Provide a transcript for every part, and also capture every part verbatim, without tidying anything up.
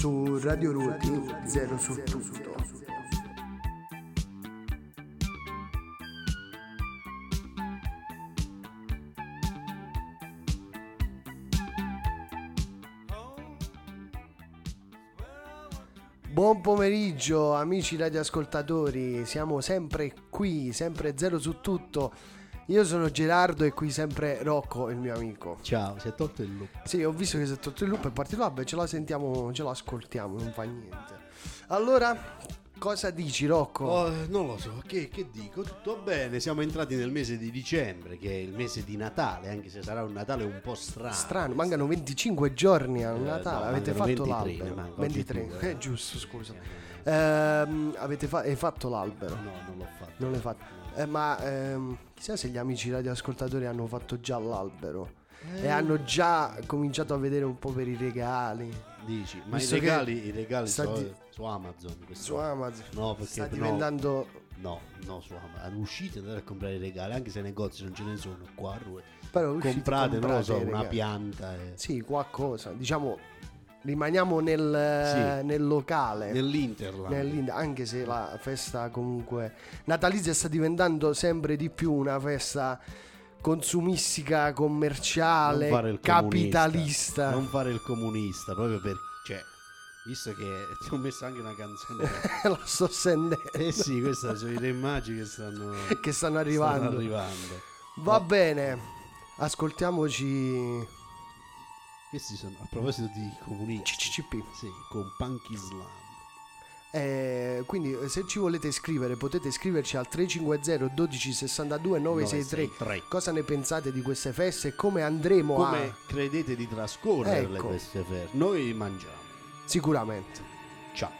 Su Radio Ruoti, zero su tutto. Buon pomeriggio amici radioascoltatori, siamo sempre qui, sempre zero su tutto. Io sono Gerardo e qui sempre Rocco, il mio amico. Ciao, si è tolto il loop. Sì, ho visto che si è tolto il loop, è partito, vabbè, ce la sentiamo, ce la ascoltiamo, non fa niente. Allora, cosa dici Rocco? Oh, non lo so, che, che dico? Tutto bene, siamo entrati nel mese di dicembre, che è il mese di Natale, anche se sarà un Natale un po' strano. Strano, mancano venticinque giorni a Eh, Natale, no, avete mancano fatto ventitré, l'albero? ne manca, ventitré, oggi è due, eh, giusto, scusa. Ehm, avete fa- hai fatto l'albero? No, non l'ho fatto. Non l'hai fatto? Eh, ma ehm, chissà se gli amici radioascoltatori hanno fatto già l'albero Eh. e hanno già cominciato a vedere un po' per i regali. Dici, ma Visto i che regali, i regali sta so- di- su Amazon. questo- Su Amazon No, perché sta no, diventando... No, no, su Amazon. Uscite andate a comprare i regali, anche se i negozi non ce ne sono qua a Ruoti. Però uscite, Comprate, non lo so, comprate i una regali. pianta. E... Sì, qualcosa. Diciamo, rimaniamo nel, Sì. nel locale. Nell'Interland. Nell'Inde- anche se la festa comunque natalizia sta diventando sempre di più una festa consumistica, commerciale, Non fare il capitalista. comunista, non fare il comunista, proprio per, cioè, visto che ti ho messo anche una canzone. La sto sentendo. Eh sì, queste sono le immagini che stanno, Che stanno arrivando. stanno arrivando. Va Oh, bene, ascoltiamoci Questi sono, a proposito di comunisti, C C C P. sì, con Punk Islam. Eh, quindi eh, se ci volete scrivere potete scriverci al tre cinque zero uno due sei due nove sei tre. Cosa ne pensate di queste feste e come andremo Come a... credete di trascorrerle Ecco. queste feste? Noi mangiamo. Sicuramente. Ciao.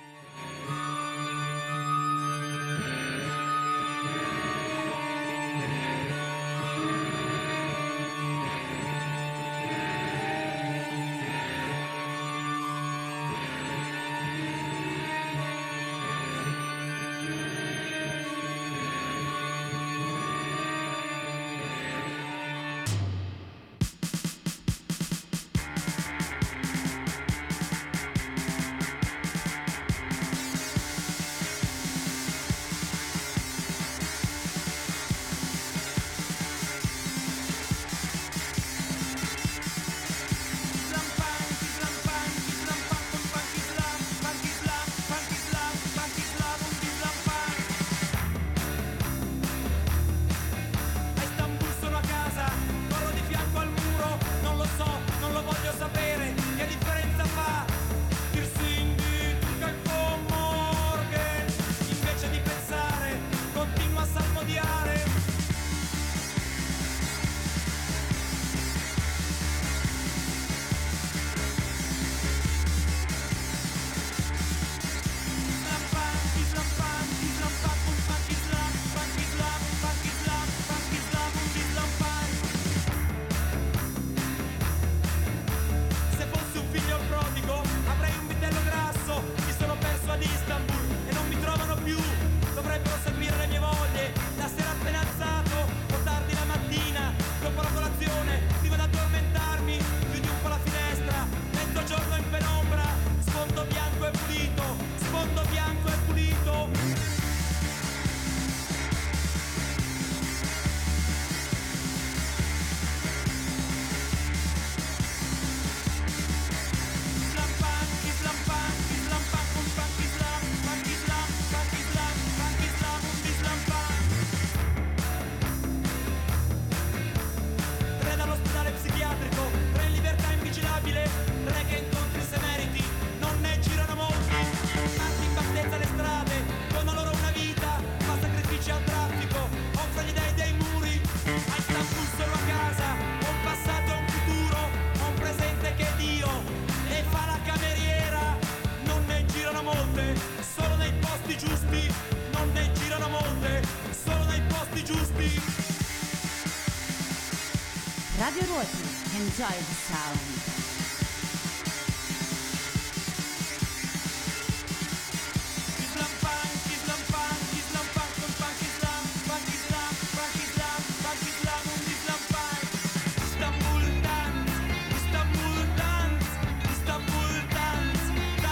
Radio Ruoti, enjoy the sound. Istanbul dance, Istanbul dance,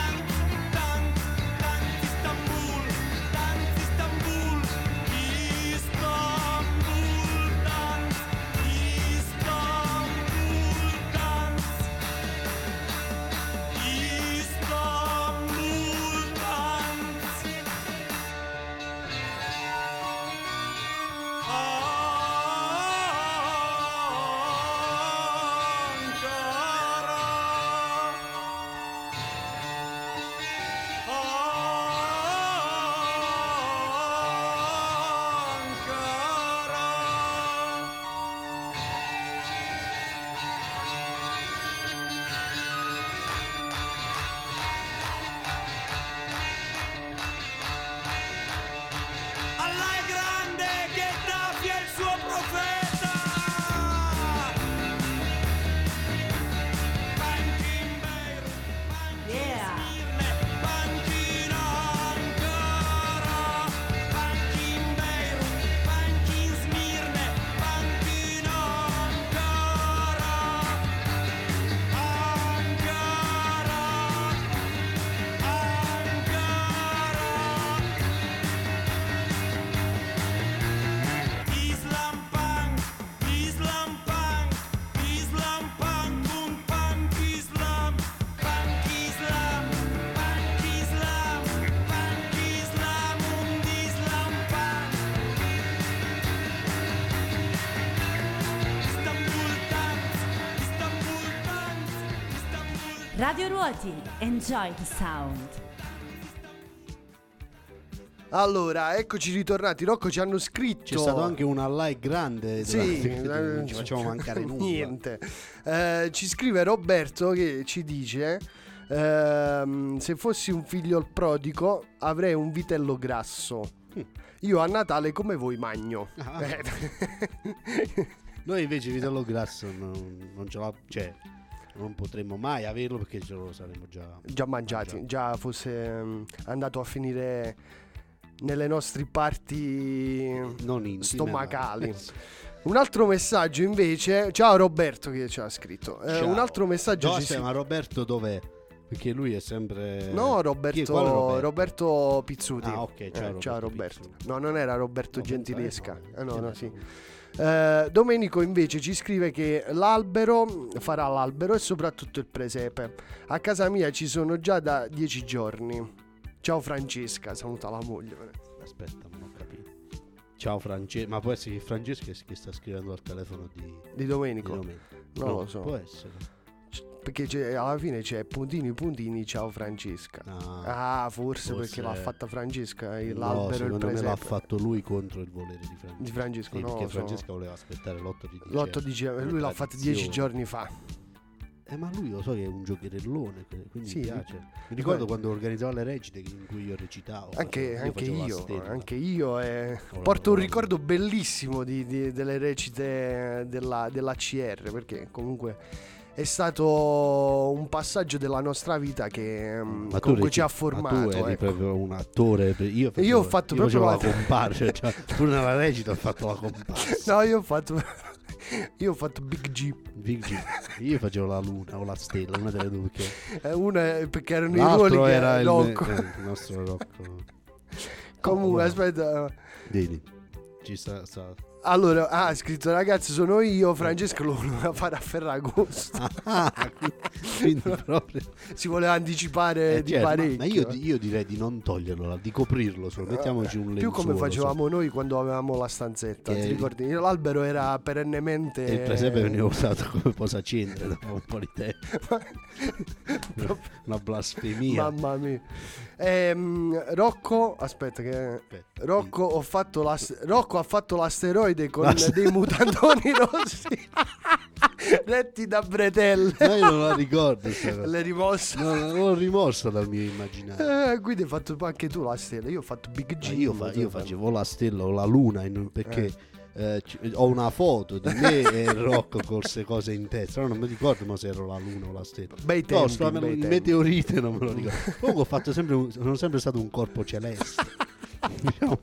Radio Ruoti, enjoy the sound. Allora, eccoci ritornati. Rocco, ci hanno scritto. C'è stato anche una like grande. Sì, non ci facciamo mancare nulla. Niente. Eh, ci scrive Roberto che ci dice: ehm, se fossi un figlio il prodigo avrei un vitello grasso. Mm. Io a Natale come voi magno. Ah. Eh. Noi invece il vitello grasso non, non ce l'ha, cioè non potremmo mai averlo perché ce lo saremmo già già mangiati, mangiati. Già fosse um, andato a finire nelle nostre parti non intime, stomacali. No. Un altro messaggio invece. Ciao Roberto che ci ha scritto. Eh, un altro messaggio no, ci si... ma Roberto dov'è? Perché lui è sempre. No, Roberto, Roberto? Roberto Pizzuti. Ah, ok, ciao, eh, Roberto, ciao Roberto. Pizzuti. No, non era Roberto no, Gentilesca. No, eh, no, no, sì. Uh, Domenico invece ci scrive che l'albero farà l'albero e soprattutto il presepe. A casa mia ci sono già da dieci giorni. Ciao Francesca, saluta la moglie. Aspetta, non ho capito. Ciao Francesca, ma può essere che Francesca che sta scrivendo al telefono di, di Domenico? Di Domenico. Non no, lo so. Può essere. Perché c'è, alla fine c'è puntini puntini ciao Francesca. Ah, ah forse, forse perché l'ha fatta Francesca il, no, l'albero e il presepe. Me l'ha fatto lui contro il volere di Francesca. Di Francesco, sì, no, perché so. Francesca voleva aspettare l'otto di dicembre. L'otto di dicembre, lui l'ha fatto dieci giorni fa. Eh, ma lui lo so che è un giocherellone, quindi sì, mi piace. Mi ricordo quando organizzava le recite in cui io recitavo. Anche, facevo, anche io, io, anche io eh, porto un ricordo bellissimo di, di, delle recite della, dell'A C R, perché comunque è stato un passaggio della nostra vita che ma comunque reci- ci ha formato. Ma tu eri ecco. proprio un attore. Io, facevo, io ho fatto io proprio la comparsa. Cioè, tu nella recita ho fatto la comparsa. No, io ho fatto. Io ho fatto Big G. Big G. Io facevo la luna o la stella, una delle due. Perché... Eh, una perché erano l'altro i ruoli che era il, Rocco. Me- eh, il nostro Rocco. Comunque, oh, aspetta. Vedi, ci sta. sta. Allora, ah, ha scritto ragazzi sono io, Francesco lo voleva fare a Ferragosto. Ah, quindi proprio si voleva anticipare eh, di certo, parecchio. Ma io, io direi di non toglierlo, di coprirlo solo, mettiamoci un lenzuolo. Più come facevamo so. noi quando avevamo la stanzetta, che ti ricordi? L'albero era perennemente... E il presepe veniva usato come posacenere dopo un po' di tempo. Una blasfemia. Mamma mia. Ehm, Rocco, aspetta che... Aspetta, Rocco, ho fatto la... Rocco ha fatto l'asteroide con L'ast- dei mutandoni rossi retti da bretelle. Ma io non la ricordo. L'hai rimossa? No, non l'ho rimossa dal mio immaginario. Eh, quindi hai fatto anche tu la stella. Io ho fatto Big G. Io, fa, io facevo la stella o la luna perché... Eh. Eh, c- ho una foto di me e Rocco con queste cose in testa. No, non mi ricordo ma se ero la luna o la stella. Bei tempi, no, sto, bei il tempi. meteorite non me lo ricordo. Comunque ho fatto sempre un, sono sempre stato un corpo celeste. Diciamo.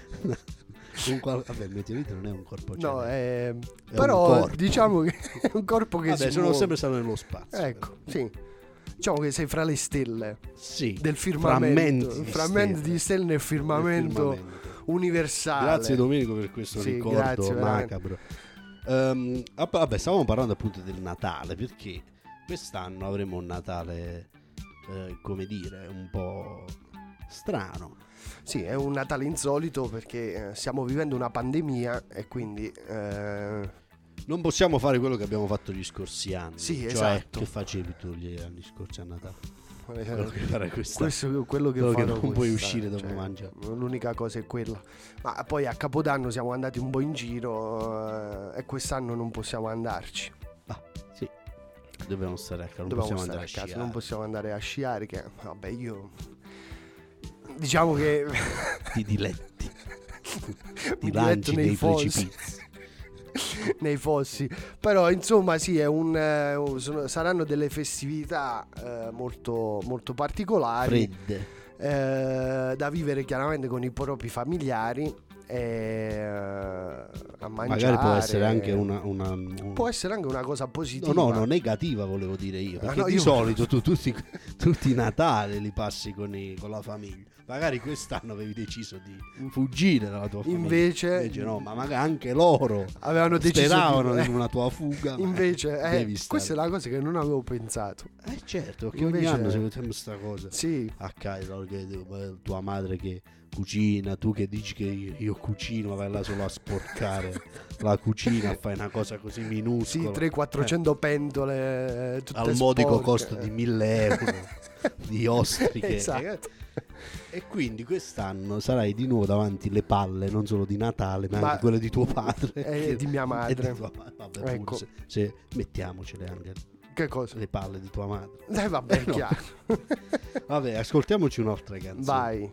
Un qual- vabbè, il meteorite non è un corpo celeste. No, è... È però diciamo che è un corpo che vabbè, si sono muove. sempre stato nello spazio. Ecco, sì. Diciamo che sei fra le stelle. Sì. Del firmamento. Frammenti di frammenti stelle. di stelle nel firmamento, firmamento universale. Grazie Domenico per questo sì, ricordo grazie, macabro. Um, vabbè, stavamo parlando appunto del Natale, perché quest'anno avremo un Natale eh, come dire un po' strano. Sì, è un Natale insolito perché eh, stiamo vivendo una pandemia e quindi eh... non possiamo fare quello che abbiamo fatto gli scorsi anni. Sì, cioè, esatto. Che facevi tu gli anni scorsi a Natale? Quello che farei quest'anno. Questo è quello che, quello che farò non puoi quest'anno, uscire dopo cioè, mangiare. L'unica cosa è quella. Ma poi a Capodanno siamo andati un po' in giro eh, e quest'anno non possiamo andarci. Ah, sì. Dobbiamo stare a casa, non Dobbiamo possiamo stare andare a casa, sciare. non possiamo andare a sciare che vabbè, io diciamo che ti diletti. Mi ti lanci nei nei fossi. precipizi. Nei fossi, però insomma sì è un eh, sono, saranno delle festività eh, molto molto particolari, Fredde, eh, da vivere chiaramente con i propri familiari e eh, a mangiare. magari può essere anche una, una un... può essere anche una cosa positiva. no no no negativa volevo dire io, perché ah, no, di io... solito tu tutti, tutti i Natali li passi con, i, con la famiglia, magari quest'anno avevi deciso di fuggire dalla tua famiglia. Invece, invece no, ma magari anche loro avevano deciso speravano di... in una tua fuga. Invece, eh, questa è la cosa che non avevo pensato. Eh certo, che invece... ogni anno se facciamo sta cosa. Sì. Accade che tua madre che cucina, tu che dici che io, io cucino, ma vai là solo a sporcare la cucina, fai una cosa così minuscola. Sì, trecento quattrocento eh. pentole tutte al modico sporche. costo di mille euro di ostriche. Esatto. E quindi quest'anno sarai di nuovo davanti le palle, non solo di Natale, ma, ma anche quelle di tuo padre e di mia madre. Di tua, vabbè, ecco. se, se mettiamocele anche. Che cosa? Le palle di tua madre. Eh vabbè, è no. chiaro. Vabbè, ascoltiamoci un'altra canzone. Vai.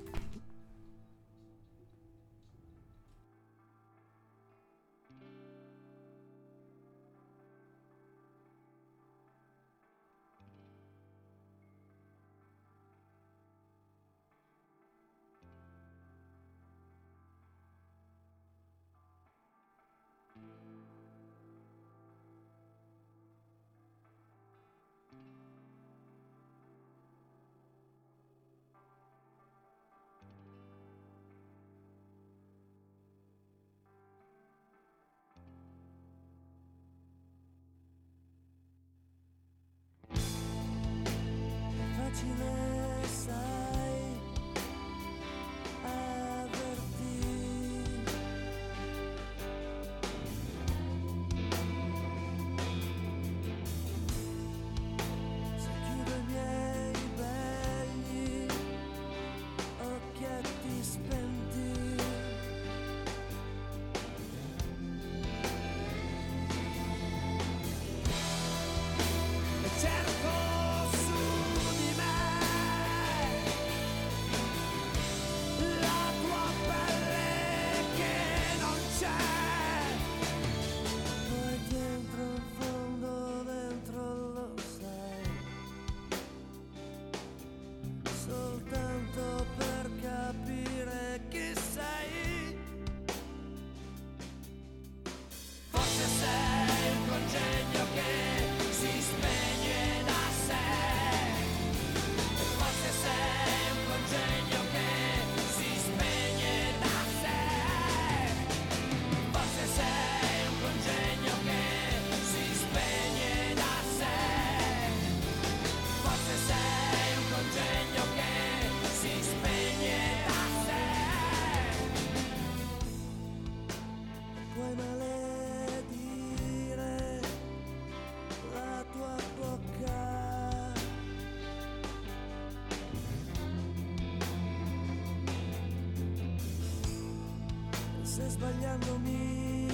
Se sbagliando mi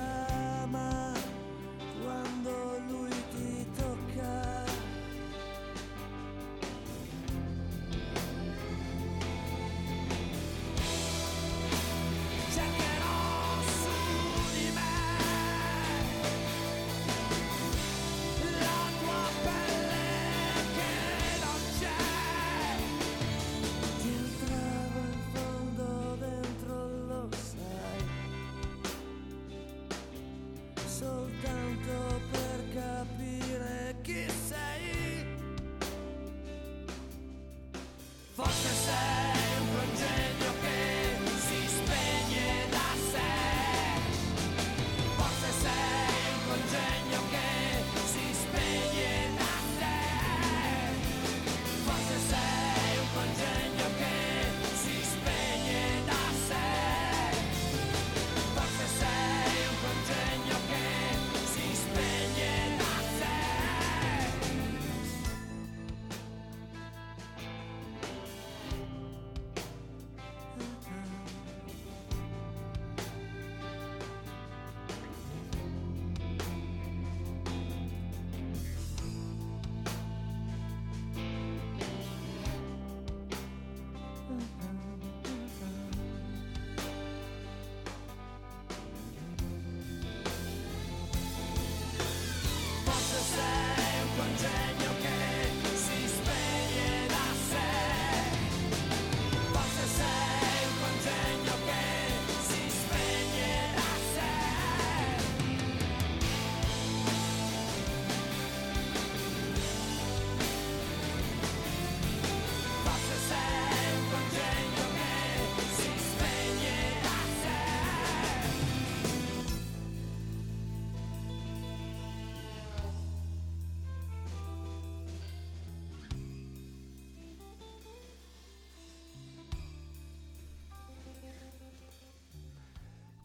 chiama quando lui ti tocca, cercherò su di me la tua pelle che non c'è, ti entravo in fondo dentro, lo sai.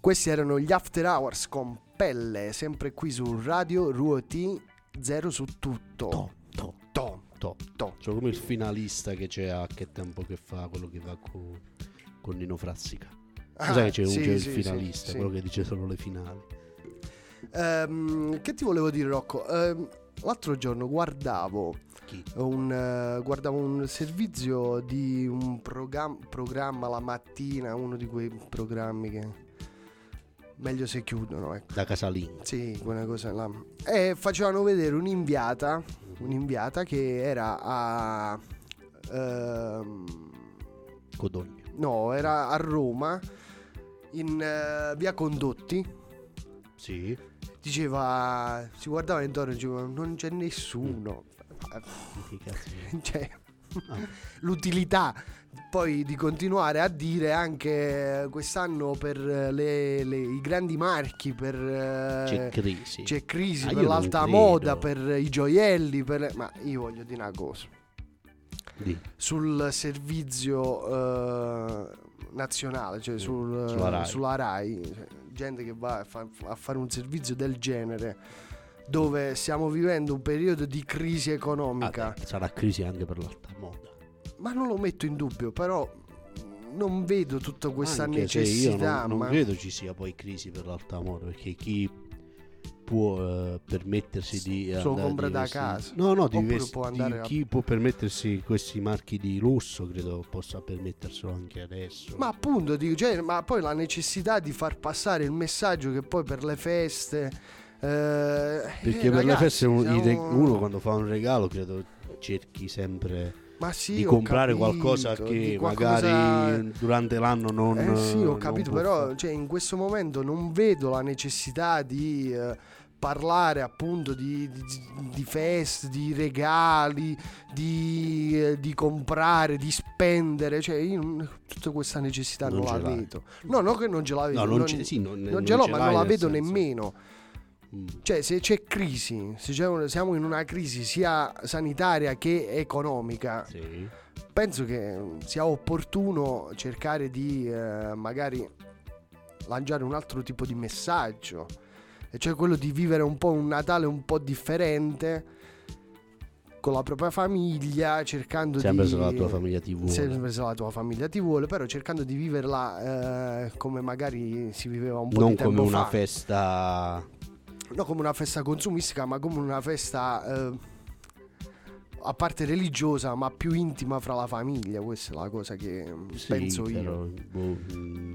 Questi erano gli After Hours con Pelle, sempre qui su Radio Ruoti, zero su tutto. To, to, To, to. to. Cioè come il finalista che c'è a Che tempo che fa, quello che va con, con Nino Frassica. Ah, Sai che c'è, sì, un, c'è sì, il sì, finalista, sì. quello che dice solo le finali. Ehm, che ti volevo dire, Rocco? Ehm, l'altro giorno guardavo Chi? un, eh, guardavo un servizio di un programma, programma la mattina, uno di quei programmi che meglio se chiudono, ecco. Da casalinghi. Sì, quella cosa là. E facevano vedere un'inviata, un'inviata che era a ehm, Codogno. no, era a Roma in eh, via Condotti. Sì. Diceva, si guardava intorno e diceva non c'è nessuno. Che cazzo è? Cioè, Ah. l'utilità poi di continuare a dire anche quest'anno per le, le- i grandi marchi, per eh, C'è crisi. c'è crisi Ah, per io non l'alta credo. moda, per i gioielli, per... ma io voglio dire una cosa. Di. Sul servizio eh, nazionale, cioè sul, Sulla Rai. sulla Rai, cioè, gente che va a, fa- a fare un servizio del genere, dove stiamo vivendo un periodo di crisi economica. Ah, beh, sarà crisi anche per l'alta moda. Ma non lo metto in dubbio, però non vedo tutta questa Anche se necessità. io non, non ma... credo ci sia poi crisi per l'alta moda, perché chi può eh, permettersi di Se lo andare compra di da vestiti- casa. no no di Oppure vesti- può andare di- a- chi può permettersi questi marchi di lusso credo possa permetterselo anche adesso. Ma appunto, dico, cioè, ma poi la necessità di far passare il messaggio che poi per le feste... eh, perché eh, per le ragazzi, feste un- i re- siamo- uno quando fa un regalo credo cerchi sempre ma sì, di ho comprare capito, qualcosa di che qualcosa- magari durante l'anno non Eh sì, ho non capito, può però fare. cioè, in questo momento non vedo la necessità di eh, parlare appunto di, di, di feste, di regali, di, eh, di comprare, di spendere, cioè io non- tutta questa necessità non, Non la ce l'hai. vedo. No, non che non ce la vedo, No, non non, ce- sì, non- non non ce l'ho, ce ma l'hai non la nel vedo senso. nemmeno. Mm. Cioè, se c'è crisi, se c'è- siamo in una crisi sia sanitaria che economica, Sì. penso che sia opportuno cercare di eh, magari lanciare un altro tipo di messaggio, e cioè quello di vivere un po' un Natale un po' differente con la propria famiglia, cercando Sempre di se la tua famiglia ti vuole. sempre se la tua famiglia ti vuole, però cercando di viverla eh, come magari si viveva un po' Non di tempo come una fa. festa. No, come una festa consumistica, ma come una festa eh, a parte religiosa, ma più intima fra la famiglia. Questa è la cosa che Sì, penso io. però, boh, mm,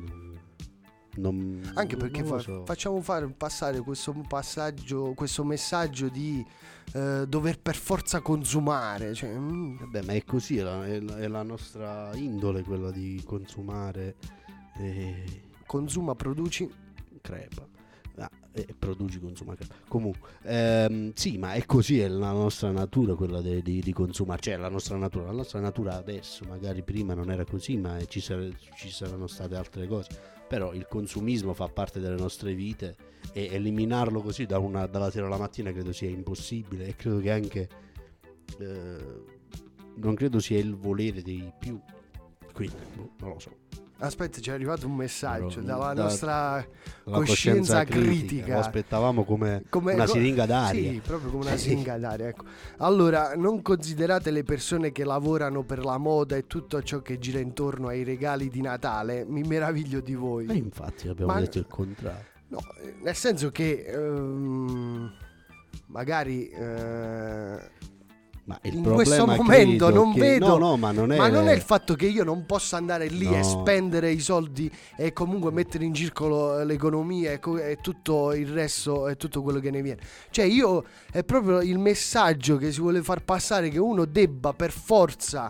non, Anche perché non lo fa- so. facciamo fare passare questo passaggio, questo messaggio di eh, dover per forza consumare. Cioè, mm, Vabbè, ma è così, è la, è la- è la nostra indole quella di consumare e consuma, produci. crepa. Ah, e produci, consuma, crepa. Comunque, ehm, sì, ma è così, è la nostra natura quella de- di, di consumare. Cioè, la nostra natura, la nostra natura adesso, magari prima non era così, ma ci, sar- ci saranno state altre cose. Però il consumismo fa parte delle nostre vite e eliminarlo così da una- dalla sera alla mattina credo sia impossibile, e credo che anche eh, non credo sia il volere dei più, quindi boh, non lo so. Aspetta, ci è arrivato un messaggio Però, dalla da- nostra La coscienza critica. critica, lo aspettavamo come, Come- una co- siringa d'aria. Sì, proprio come una Sì. siringa d'aria, ecco. Allora, non considerate le persone che lavorano per la moda e tutto ciò che gira intorno ai regali di Natale. Mi meraviglio di voi. E infatti abbiamo Ma- detto il contrario. No, eh, nel senso che ehm, magari eh, Ma il in problema questo momento credo non che- vedo. No, no, ma non è Ma non è il fatto che io non possa andare lì e No. spendere i soldi e comunque mettere in circolo l'economia e, co- e tutto il resto e tutto quello che ne viene. Cioè io è proprio il messaggio che si vuole far passare, che uno debba per forza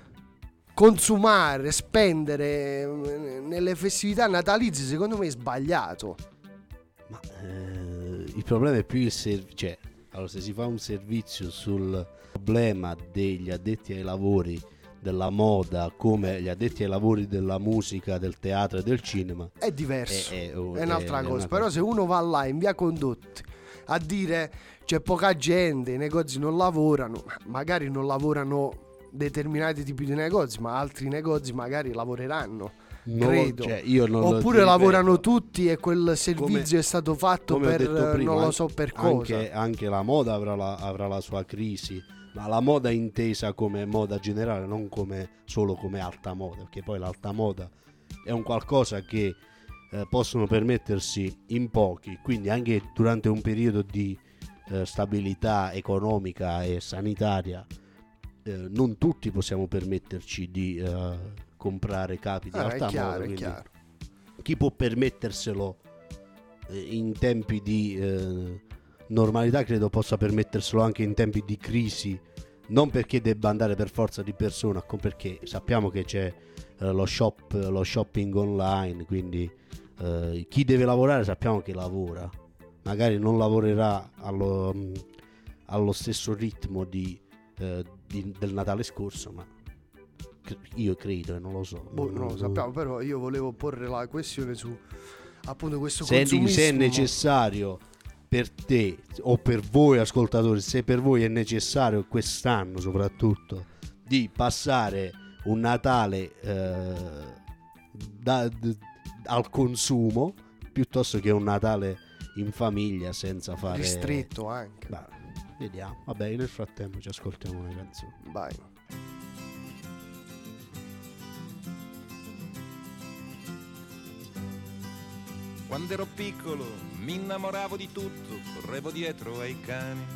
consumare, spendere eh, nelle festività natalizie, secondo me è sbagliato. Ma eh, il problema è più il servizio. Cioè, allora, se si fa un servizio sul problema degli addetti ai lavori della moda, come gli addetti ai lavori della musica, del teatro e del cinema, È diverso, è, è un'altra è cosa. una Però se uno va là in via Condotti a dire c'è poca gente, i negozi non lavorano, magari non lavorano determinati tipi di negozi, ma altri negozi magari lavoreranno. No, credo. Cioè, io non Oppure lo lavorano tutti e quel servizio come, è stato fatto per prima, non lo so per cosa. Anche, anche la moda avrà la, avrà la sua crisi, ma la moda intesa come moda generale, non come solo come alta moda, perché poi l'alta moda è un qualcosa che eh, possono permettersi in pochi, quindi anche durante un periodo di eh, stabilità economica e sanitaria eh, non tutti possiamo permetterci di eh, comprare capi di Ah, alta è chiaro, moda, è chiaro. chi può permetterselo eh, in tempi di eh, normalità credo possa permetterselo anche in tempi di crisi, non perché debba andare per forza di persona, perché sappiamo che c'è eh, lo shop, lo shopping online, quindi eh, chi deve lavorare sappiamo che lavora, magari non lavorerà allo, allo stesso ritmo di, eh, di, del Natale scorso, ma io credo e non lo so. Boh, non lo sappiamo, però io volevo porre la questione su appunto questo se, consumismo. se è necessario per te o per voi ascoltatori, se per voi è necessario quest'anno soprattutto di passare un Natale eh, da, d, al consumo piuttosto che un Natale in famiglia senza fare ristretto anche. Bah, vediamo, vabbè, nel frattempo ci ascoltiamo una canzone. Vai. Quando ero piccolo mi innamoravo di tutto, correvo dietro ai cani.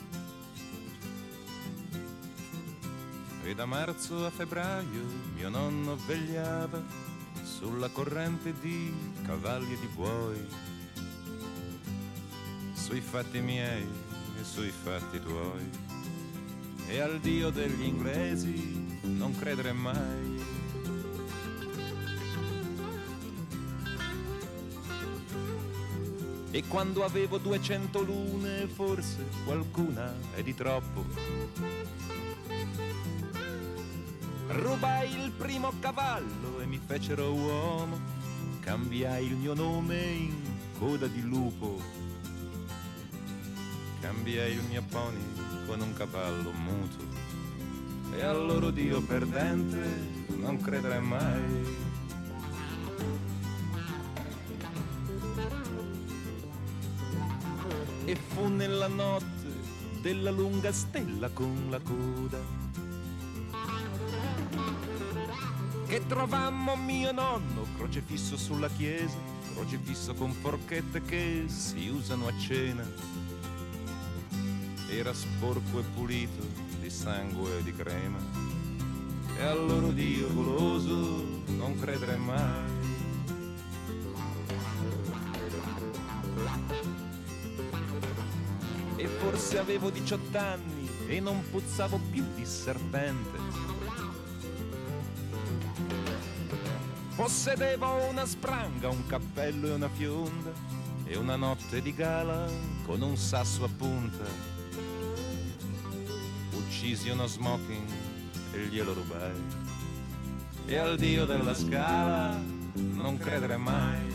E da marzo a febbraio mio nonno vegliava sulla corrente di cavalli e di buoi, sui fatti miei e sui fatti tuoi. E al Dio degli inglesi non credere mai. E quando avevo duecento lune, forse qualcuna è di troppo, rubai il primo cavallo e mi fecero uomo, cambiai il mio nome in coda di lupo, cambiai il mio pony con un cavallo muto. E al loro Dio perdente non credere mai. E fu nella notte della lunga stella con la coda che trovammo mio nonno crocefisso sulla chiesa, crocefisso con forchette che si usano a cena. Era sporco e pulito di sangue e di crema. E al loro Dio goloso non credere mai. E forse avevo diciotto anni e non puzzavo più di serpente. Possedevo una spranga, un cappello e una fionda e una notte di gala con un sasso a punta. Uccisi uno smoking e glielo rubai. E al Dio della Scala non credere mai.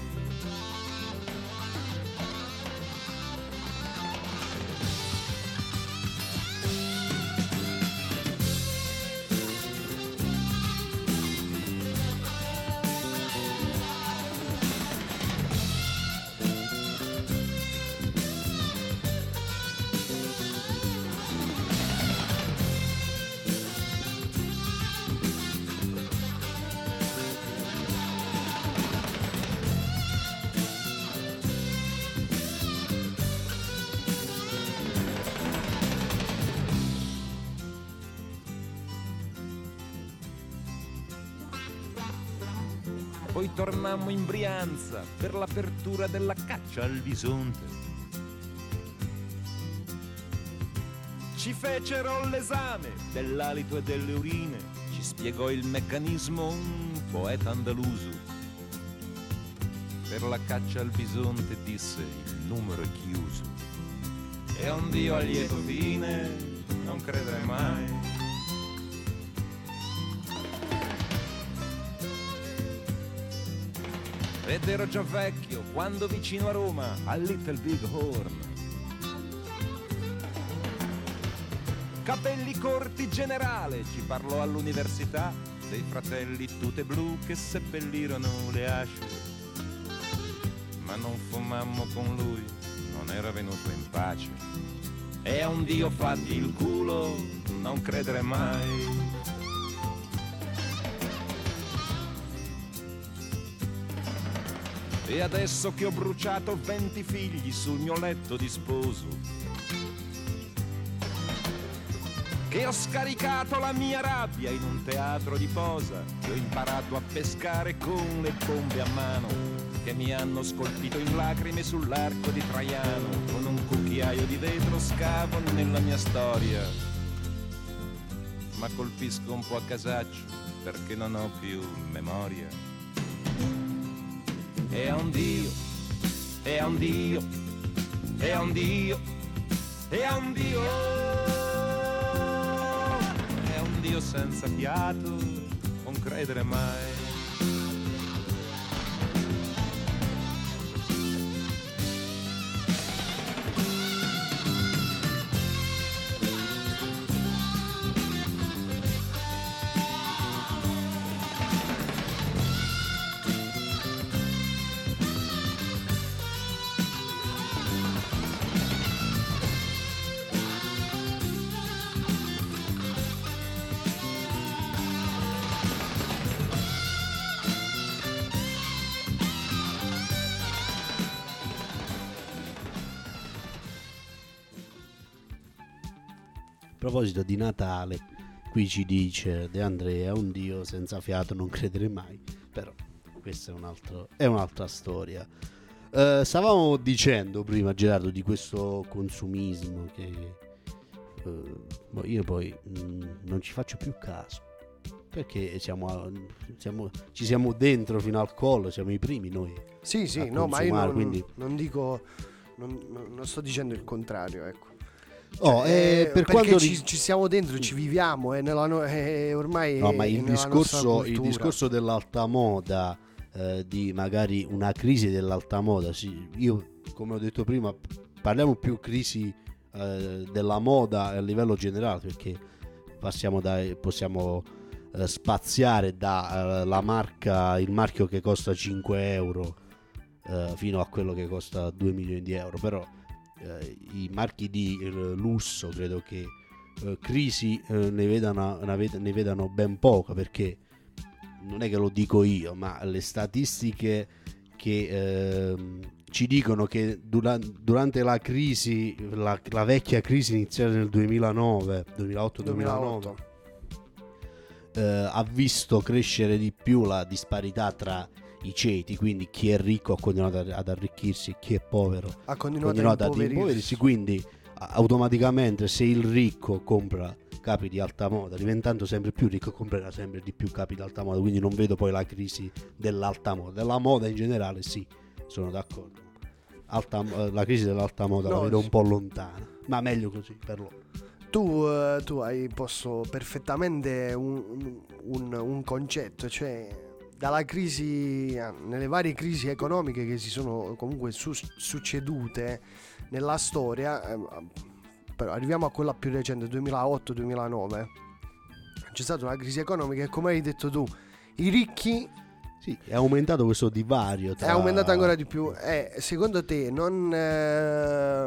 Poi tornammo in Brianza per l'apertura della caccia al bisonte. Ci fecero l'esame dell'alito e delle urine, ci spiegò il meccanismo un poeta andaluso. Per la caccia al bisonte disse il numero è chiuso. E a un Dio a lieto fine non credere mai. Ed ero già vecchio quando vicino a Roma al Little Big Horn, capelli corti generale, ci parlò all'università dei fratelli tute blu che seppellirono le asce, ma non fumammo con lui, non era venuto in pace. E a un Dio fatti il culo, non credere mai. E adesso che ho bruciato venti figli sul mio letto di sposo, che ho scaricato la mia rabbia in un teatro di posa, che ho imparato a pescare con le bombe a mano, che mi hanno scolpito in lacrime sull'arco di Traiano, con un cucchiaio di vetro scavo nella mia storia, ma colpisco un po' a casaccio perché non ho più memoria. E a un Dio, e a un Dio, e a un Dio, e a un Dio, e a un Dio senza fiato, non credere mai. A proposito di Natale, qui ci dice De Andrea, un Dio senza fiato non credere mai, però questa è, un altro, è un'altra storia. Uh, stavamo dicendo prima, Gerardo, di questo consumismo che uh, io poi mh, non ci faccio più caso, perché siamo, siamo, ci siamo dentro fino al collo, siamo i primi noi. Sì, sì, no, ma io non, quindi... non dico, non, non sto dicendo il contrario, ecco. Oh, Cioè, eh, per perché quanto ci, ci siamo dentro, ci viviamo, eh, nella no- eh, ormai no, ma il discorso, il cultura. discorso dell'alta moda, eh, di magari una crisi dell'alta moda, sì, io come ho detto prima parliamo più crisi eh, della moda a livello generale, perché passiamo da, possiamo eh, spaziare da eh, la marca, il marchio che costa cinque euro eh, fino a quello che costa due milioni di euro, però Uh, i marchi di uh, lusso credo che uh, crisi uh, ne, vedano, ne vedano ben poca, perché non è che lo dico io, ma le statistiche che uh, ci dicono che dura- durante la crisi, la, la vecchia crisi iniziata nel duemilanove, duemilaotto duemilanove, uh, ha visto crescere di più la disparità tra i ceti, quindi chi è ricco ha continuato ad arricchirsi e chi è povero ha continuato, continuato ad ad impoverirsi, quindi automaticamente se il ricco compra capi di alta moda, diventando sempre più ricco comprerà sempre di più capi di alta moda, quindi non vedo poi la crisi dell'alta moda, della moda in generale sì, sono d'accordo, alta, la crisi dell'alta moda no, la vedo un po' lontana, ma meglio così per loro. Tu, uh, tu hai posto perfettamente un, un, un concetto, cioè dalla crisi, nelle varie crisi economiche che si sono comunque su- succedute nella storia, eh, però arriviamo a quella più recente, duemilaotto duemilanove, c'è stata una crisi economica e, come hai detto tu, i ricchi... Sì, è aumentato questo divario tra... È aumentato ancora di più. Eh, secondo te non... Eh,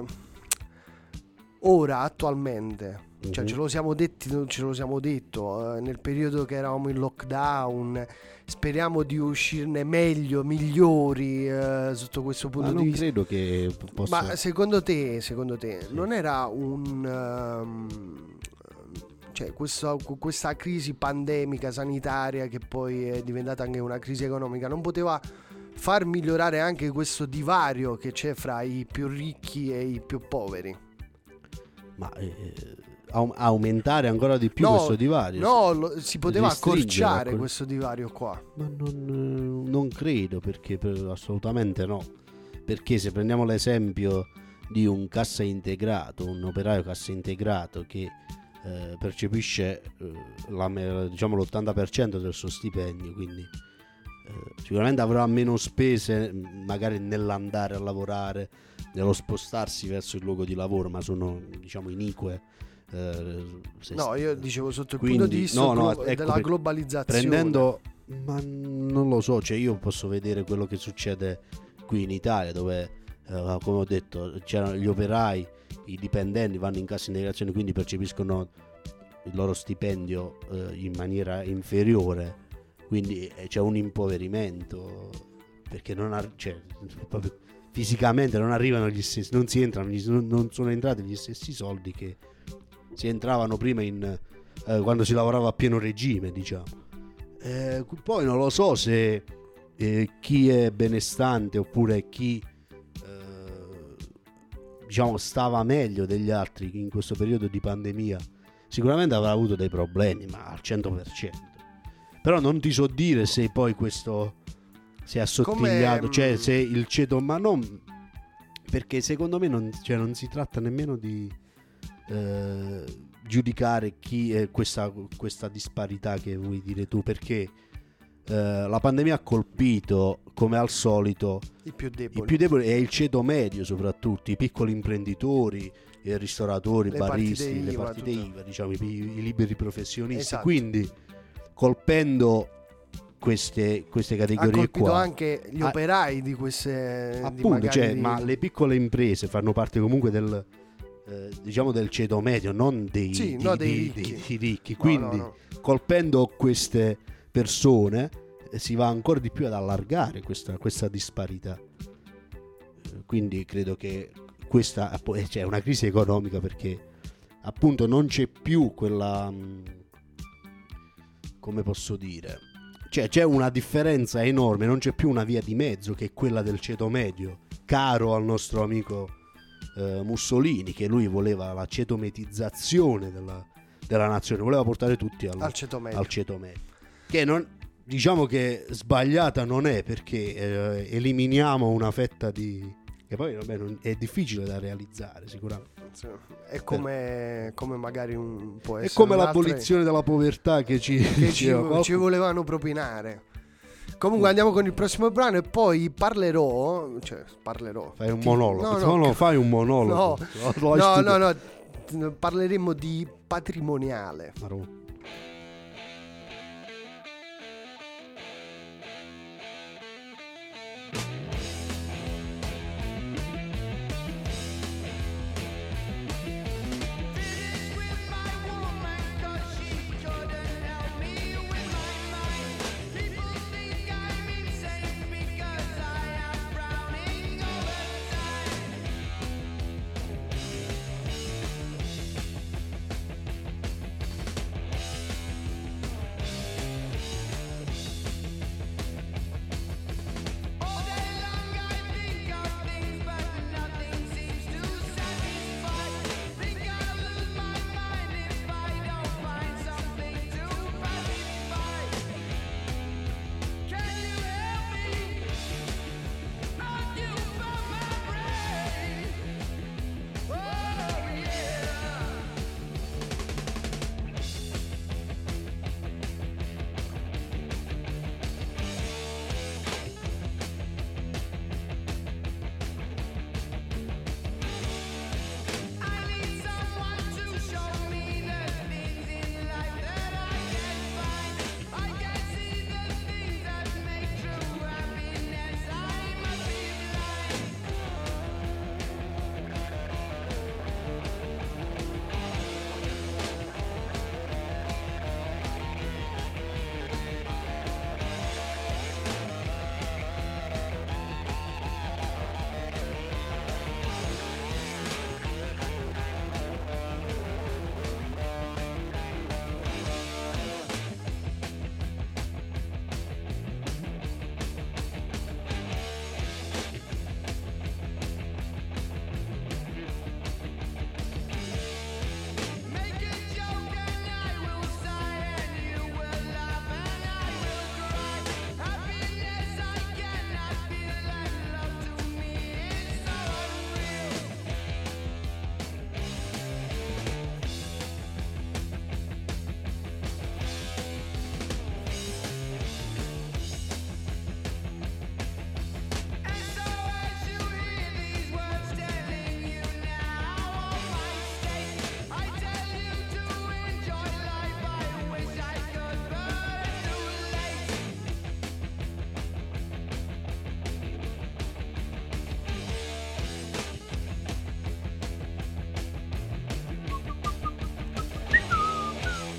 ora, attualmente... Cioè, ce lo siamo detti, non ce lo siamo detto eh, nel periodo che eravamo in lockdown, speriamo di uscirne meglio, migliori eh, sotto questo punto Ma di non vista. credo che possa... Ma secondo te, secondo te sì. non era un um, cioè questa, questa crisi pandemica sanitaria, che poi è diventata anche una crisi economica, non poteva far migliorare anche questo divario che c'è fra i più ricchi e i più poveri? Ma eh, aumentare ancora di più no, questo divario? No, lo, si poteva accorciare col... questo divario qua. Ma non, non credo, perché per, assolutamente no. Perché se prendiamo l'esempio di un cassa integrato, un operaio cassa integrato che eh, percepisce eh, la, diciamo l'ottanta per cento del suo stipendio, quindi eh, sicuramente avrà meno spese magari nell'andare a lavorare, nello spostarsi verso il luogo di lavoro, ma sono diciamo inique eh, no, io dicevo sotto il quindi, punto di vista no, no, glo- ecco, della globalizzazione. Prendendo, ma non lo so, cioè io posso vedere quello che succede qui in Italia, dove eh, come ho detto c'erano gli operai, i dipendenti vanno in cassa integrazione, quindi percepiscono il loro stipendio eh, in maniera inferiore, quindi eh, c'è un impoverimento, perché non ar- cioè, proprio fisicamente non arrivano gli stessi, non si entrano, non sono entrati gli stessi soldi che si entravano prima in, eh, quando si lavorava a pieno regime, diciamo. Eh, poi non lo so se eh, chi è benestante oppure chi eh, diciamo stava meglio degli altri in questo periodo di pandemia, sicuramente avrà avuto dei problemi, ma al cento per cento. Però non ti so dire se poi questo si è assottigliato, come... cioè se il ceto, ma non, perché secondo me non, cioè non si tratta nemmeno di eh, giudicare chi è questa, questa disparità che vuoi dire tu, perché eh, la pandemia ha colpito come al solito i più deboli, i più deboli e il ceto medio, soprattutto i piccoli imprenditori, i ristoratori, i baristi, partite le IVA, partite tutto. I V A, diciamo i, i liberi professionisti, esatto. Quindi colpendo queste, queste categorie ha colpito qua anche gli ah, operai di queste appunto, di cioè, di... ma le piccole imprese fanno parte comunque del eh, diciamo del ceto medio, non dei, sì, di, no, dei, di, ricchi. Dei, dei ricchi. No, quindi no, no. colpendo queste persone eh, si va ancora di più ad allargare questa, questa disparità, eh, quindi credo che questa cioè, è una crisi economica, perché appunto non c'è più quella, come posso dire, cioè c'è una differenza enorme, non c'è più una via di mezzo che è quella del ceto medio, caro al nostro amico eh, Mussolini, che lui voleva la cetometizzazione della, della nazione, voleva portare tutti al, al, ceto medio. al ceto medio, che non, diciamo che sbagliata non è, perché eh, eliminiamo una fetta di, che poi vabbè, non, è difficile da realizzare sicuramente. Sì. È come, come magari un può essere è come altre... l'abolizione della povertà che ci, che ci, ci, ci volevano propinare. Comunque andiamo con il prossimo brano e poi parlerò, cioè parlerò. Fai un Ti... monologo. No, no, no, no, fai un monologo. No, no, no, no, parleremo di patrimoniale. Marò.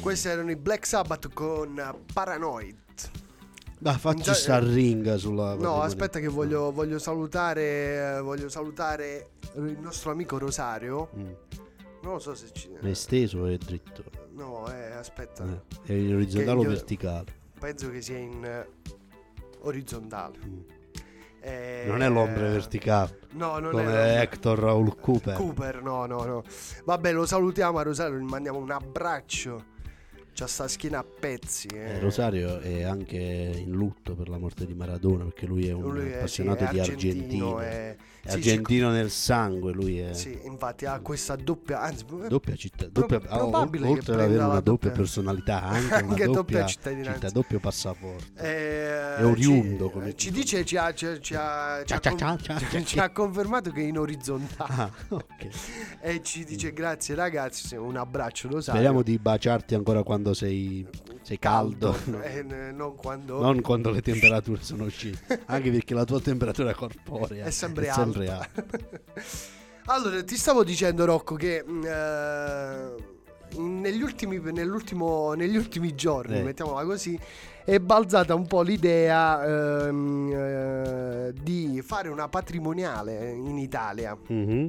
Questi erano i Black Sabbath con Paranoid. Dai, facci Già, sta eh, ringa sulla... No, aspetta che voglio, voglio salutare Voglio salutare il nostro amico Rosario. Mm. Non lo so se ci... È esteso o è dritto? No, eh, aspetta. Eh, è in orizzontale o io- verticale? Penso che sia in eh, orizzontale. Mm. Eh, Non è l'ombra verticale No, non come è l'ombra- Hector Raul Cooper. Cooper, no, no, no. Vabbè, lo salutiamo a Rosario, gli mandiamo un abbraccio. C'ha sta schiena a pezzi. Eh. Eh, Rosario è anche in lutto per la morte di Maradona, perché lui è un Lui è- appassionato sì, è di argentino, argentino. è- È sì, argentino nel sangue, lui è Sì, infatti ha questa doppia, anzi, doppia città, doppia, Pro- probabile o- oltre che ad avere prenda una la doppia doppia- personalità, anche una anche doppia, doppia cittadinanza. città, doppio passaporto. Eh, È oriundo, ci, come ci dico. dice, ci ha, ci, ci ha, ci ha Cia, con- cia, cia, cia, ci ha confermato che è in orizzontale. Ah, ok. E ci dice grazie ragazzi, sì, un abbraccio, lo sai. Speriamo di baciarti ancora quando sei, sei caldo, no? eh, n- non quando Non quando le temperature sono uscite, anche perché la tua temperatura corporea è sempre, è sempre alta. alta. Allora, ti stavo dicendo, Rocco, che eh, in- negli ultimi, nell'ultimo, negli ultimi giorni, Eh. mettiamola così, è balzata un po' l'idea ehm, eh, di fare una patrimoniale in Italia. Mhm.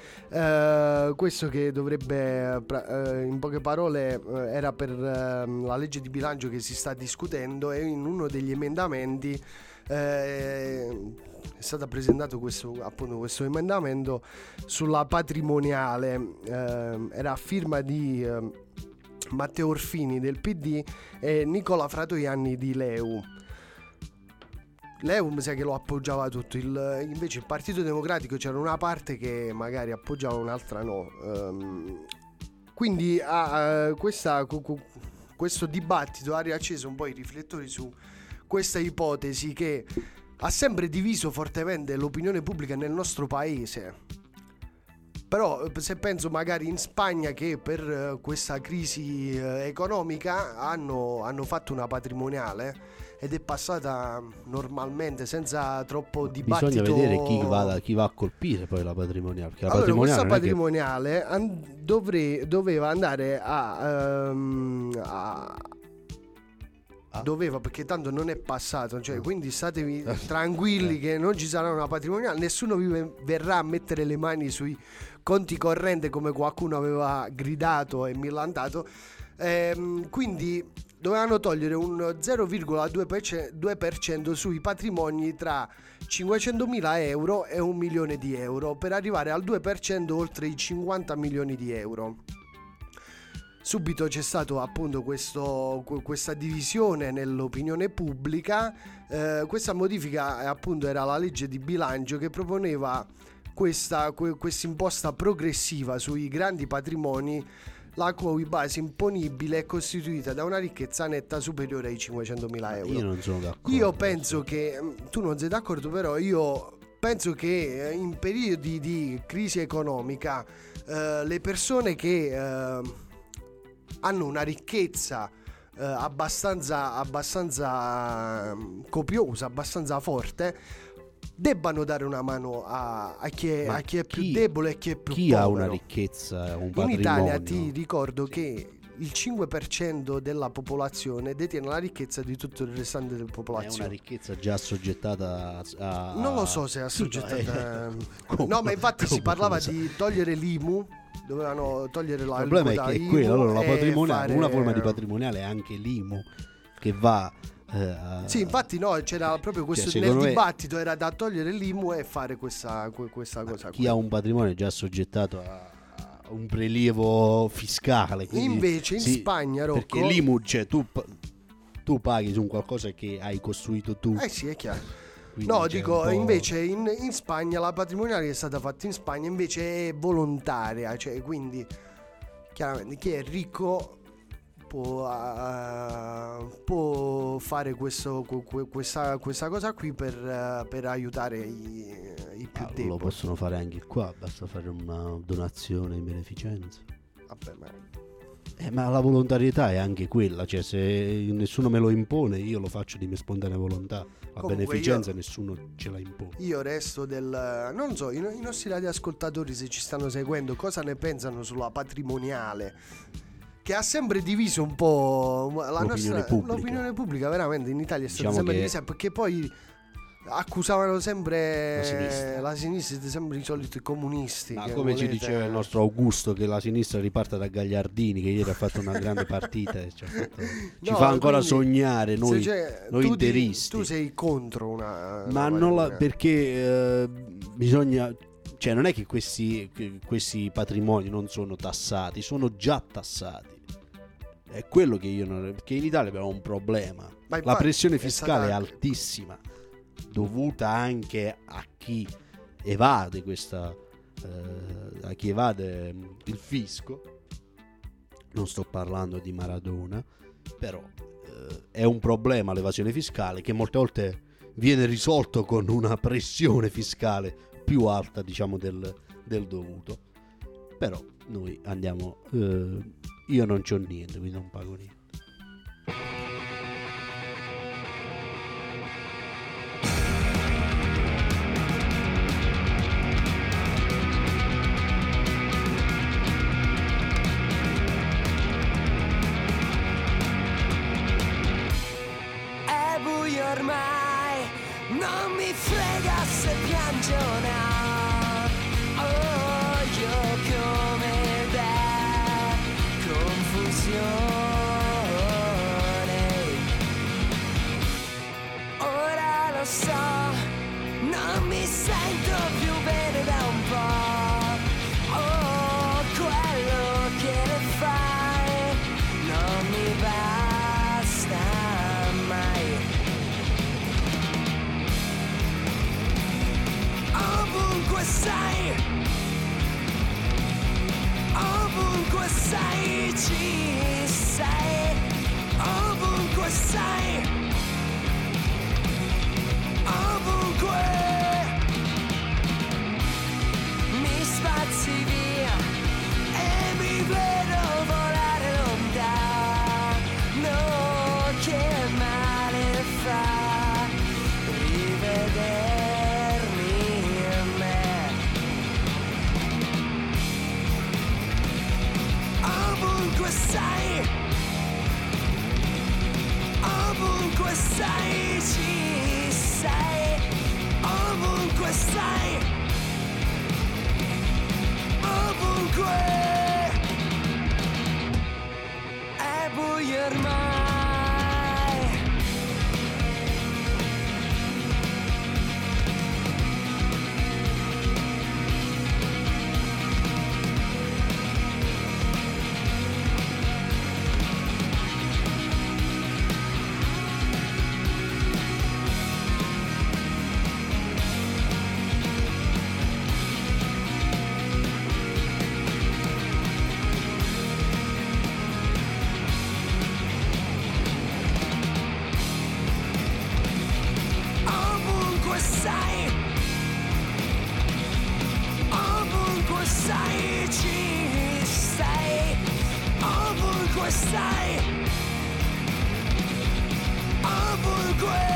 Eh, questo che dovrebbe, pra- eh, in poche parole, eh, era per ehm, la legge di bilancio che si sta discutendo, e in uno degli emendamenti eh, è stato presentato questo, appunto, questo emendamento sulla patrimoniale. Eh, era a firma di eh, Matteo Orfini del P D e Nicola Fratoianni di Leu. Leu mi sa che lo appoggiava tutto, il, invece il Partito Democratico c'era una parte che magari appoggiava, un'altra no. Ehm, quindi ah, eh, questa, cu- cu- questo dibattito ha riacceso un po' i riflettori su questa ipotesi che ha sempre diviso fortemente l'opinione pubblica nel nostro paese. Però se penso magari in Spagna, che per eh, questa crisi eh, economica hanno, hanno fatto una patrimoniale ed è passata normalmente senza troppo dibattito. Bisogna vedere chi va, chi va a colpire poi la patrimoniale, perché la Allora, patrimoniale questa non è che- patrimoniale an- dovre- doveva andare a, ehm, a- Ah. doveva, perché tanto non è passato, cioè, quindi statevi tranquilli che non ci sarà una patrimoniale, nessuno vi ve- verrà a mettere le mani sui conti correnti come qualcuno aveva gridato e millantato. Ehm, quindi dovevano togliere un zero virgola due per cento sui patrimoni tra cinquecentomila euro e un milione di euro, per arrivare al due per cento oltre i cinquanta milioni di euro. Subito c'è stato appunto questo, questa divisione nell'opinione pubblica. Eh, questa modifica eh, appunto era la legge di bilancio che proponeva questa questa imposta progressiva sui grandi patrimoni, la cui base imponibile è costituita da una ricchezza netta superiore ai cinquecentomila euro. Io non sono d'accordo. Io penso che tu non sei d'accordo, però io penso che eh, in periodi di crisi economica eh, le persone che eh, hanno una ricchezza eh, abbastanza abbastanza eh, copiosa, abbastanza forte, debbano dare una mano a, a, chi, è, Ma a chi è più chi- debole e chi è più Chi povero. ha una ricchezza, un In patrimonio? Italia ti ricordo che il cinque per cento della popolazione detiene la ricchezza di tutto il restante della È popolazione. una ricchezza già assoggettata a, a- Non lo so se è Sì, assoggettata. no, eh, No, ma infatti si come parlava lo sa. di togliere l'I M U. Dovevano togliere la Il problema è aliquota che è I M U quello, allora, la e patrimoniale, fare- una forma di patrimoniale è anche l'I M U che va eh, a- Sì, infatti no, c'era proprio questo Cioè, nel secondo me- dibattito era da togliere l'I M U e fare questa, que- questa cosa chi qui. ha un patrimonio è già assoggettato a a un prelievo fiscale. quindi Invece in sì, Spagna, Rocco, perché l'I M U, cioè tu, pa- tu paghi su un qualcosa che hai costruito tu. eh sì, è chiaro. quindi No, c'è dico, un po'- invece in, in Spagna la patrimoniale che è stata fatta in Spagna invece è volontaria, cioè quindi chiaramente chi è ricco può, uh, può fare questo, que- que- questa, questa cosa qui per, uh, per aiutare i, i più Ah, lo deboli. possono fare anche qua, basta fare una donazione in beneficenza. Vabbè, ma Eh, ma la volontarietà è anche quella, cioè se nessuno me lo impone io lo faccio di mia spontanea volontà. La Comunque beneficenza io- nessuno ce la impone. io resto del... non so, i, i nostri radioascoltatori, se ci stanno seguendo, cosa ne pensano sulla patrimoniale? che ha sempre diviso un po' la l'opinione nostra pubblica. l'opinione pubblica, veramente in Italia è stata Diciamo sempre che- divisa, perché poi accusavano sempre La sinistra. la sinistra, sempre i soliti comunisti. Ma che come ci volete- diceva il nostro Augusto, che la sinistra riparta da Gagliardini, che ieri ha fatto una grande partita e ci, ha fatto- ci No, fa ancora quindi, sognare noi, se c'è- noi tu, di- interisti. tu sei contro una, Ma una non la, Marina. perché eh, bisogna, cioè non è che questi, che questi patrimoni non sono tassati, sono già tassati. È quello che io non, perché in Italia abbiamo un problema. Ma La infatti pressione è fiscale è stata- altissima, dovuta anche a chi evade questa eh, a chi evade mm, il fisco. Non sto parlando di Maradona, però eh, è un problema l'evasione fiscale, che molte volte viene risolto con una pressione fiscale più alta, diciamo, del, del dovuto. Però noi andiamo, eh, io non c'ho niente, quindi non pago niente. È buio ormai, non mi frega se piange o no. Oh, io come da confusione. Ora lo so, non mi sento più bene da un po'. Oh, quello che fai non mi basta mai. Ovunque sei, ovunque sei, ci sei. Ovunque sei, ovunque mi spazzi via e mi vedo volare lontano. Che male fa rivedermi in me. Ovunque sei, ovunque sei, ci sei. Ovunque sei, ovunque è buio ormai. Ovunque sei, ovunque sei, ci sei. Ovunque sei, ovunque.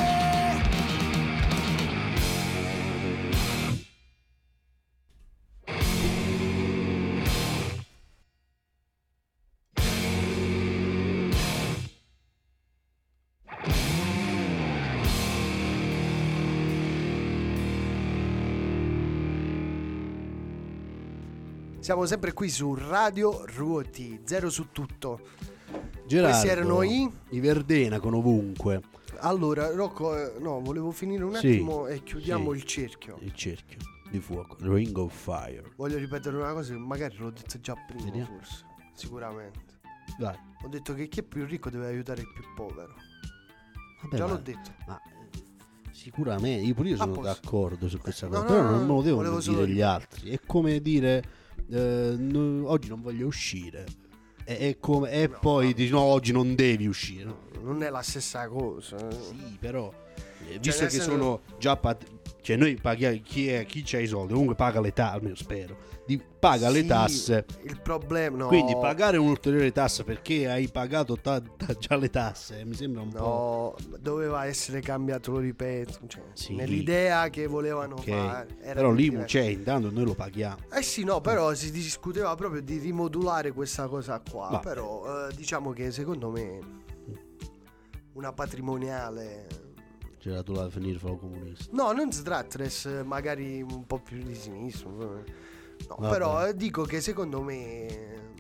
Siamo sempre qui su Radio Ruoti, zero su tutto. Gerardo, Questi erano i... i Verdena con ovunque. Allora, Rocco, eh, no, volevo finire un Sì, attimo e chiudiamo sì. il cerchio. Il cerchio di fuoco, Ring of Fire. Voglio ripetere una cosa che magari l'ho detto già prima, Vediamo. forse. Sicuramente. Dai, Ho detto che chi è più ricco deve aiutare il più povero. vabbè, Già ma- l'ho detto. Ma eh, sicuramente, io pure io A sono posto. d'accordo su questa No, cosa, no, però no, non me lo no, devono volevo solo dire gli dire. altri. È come dire eh, no, oggi non voglio uscire. E, è come, e No, poi ma- dici no, oggi non devi uscire. No? Non è la stessa cosa. Sì, però eh, Cioè, visto nel che senso- sono già pat- Cioè noi paghiamo, chi, è, chi c'ha i soldi comunque paga le tasse, almeno spero, di, paga sì, le tasse. Il problema no. Quindi pagare un'ulteriore tassa perché hai pagato ta- ta- già le tasse mi sembra un no, po'. doveva essere cambiato, lo ripeto, cioè, Sì. nell'idea che volevano Okay. fare. Era Però l'I M U diverso. c'è, intanto noi lo paghiamo. Eh sì, no, però si discuteva proprio di rimodulare questa cosa qua. Vabbè. Però eh, diciamo che secondo me una patrimoniale. C'era tu la finire fra comunista. No, non si tratta di essere magari un po' più di sinistra. No, Vabbè. però eh, dico che secondo me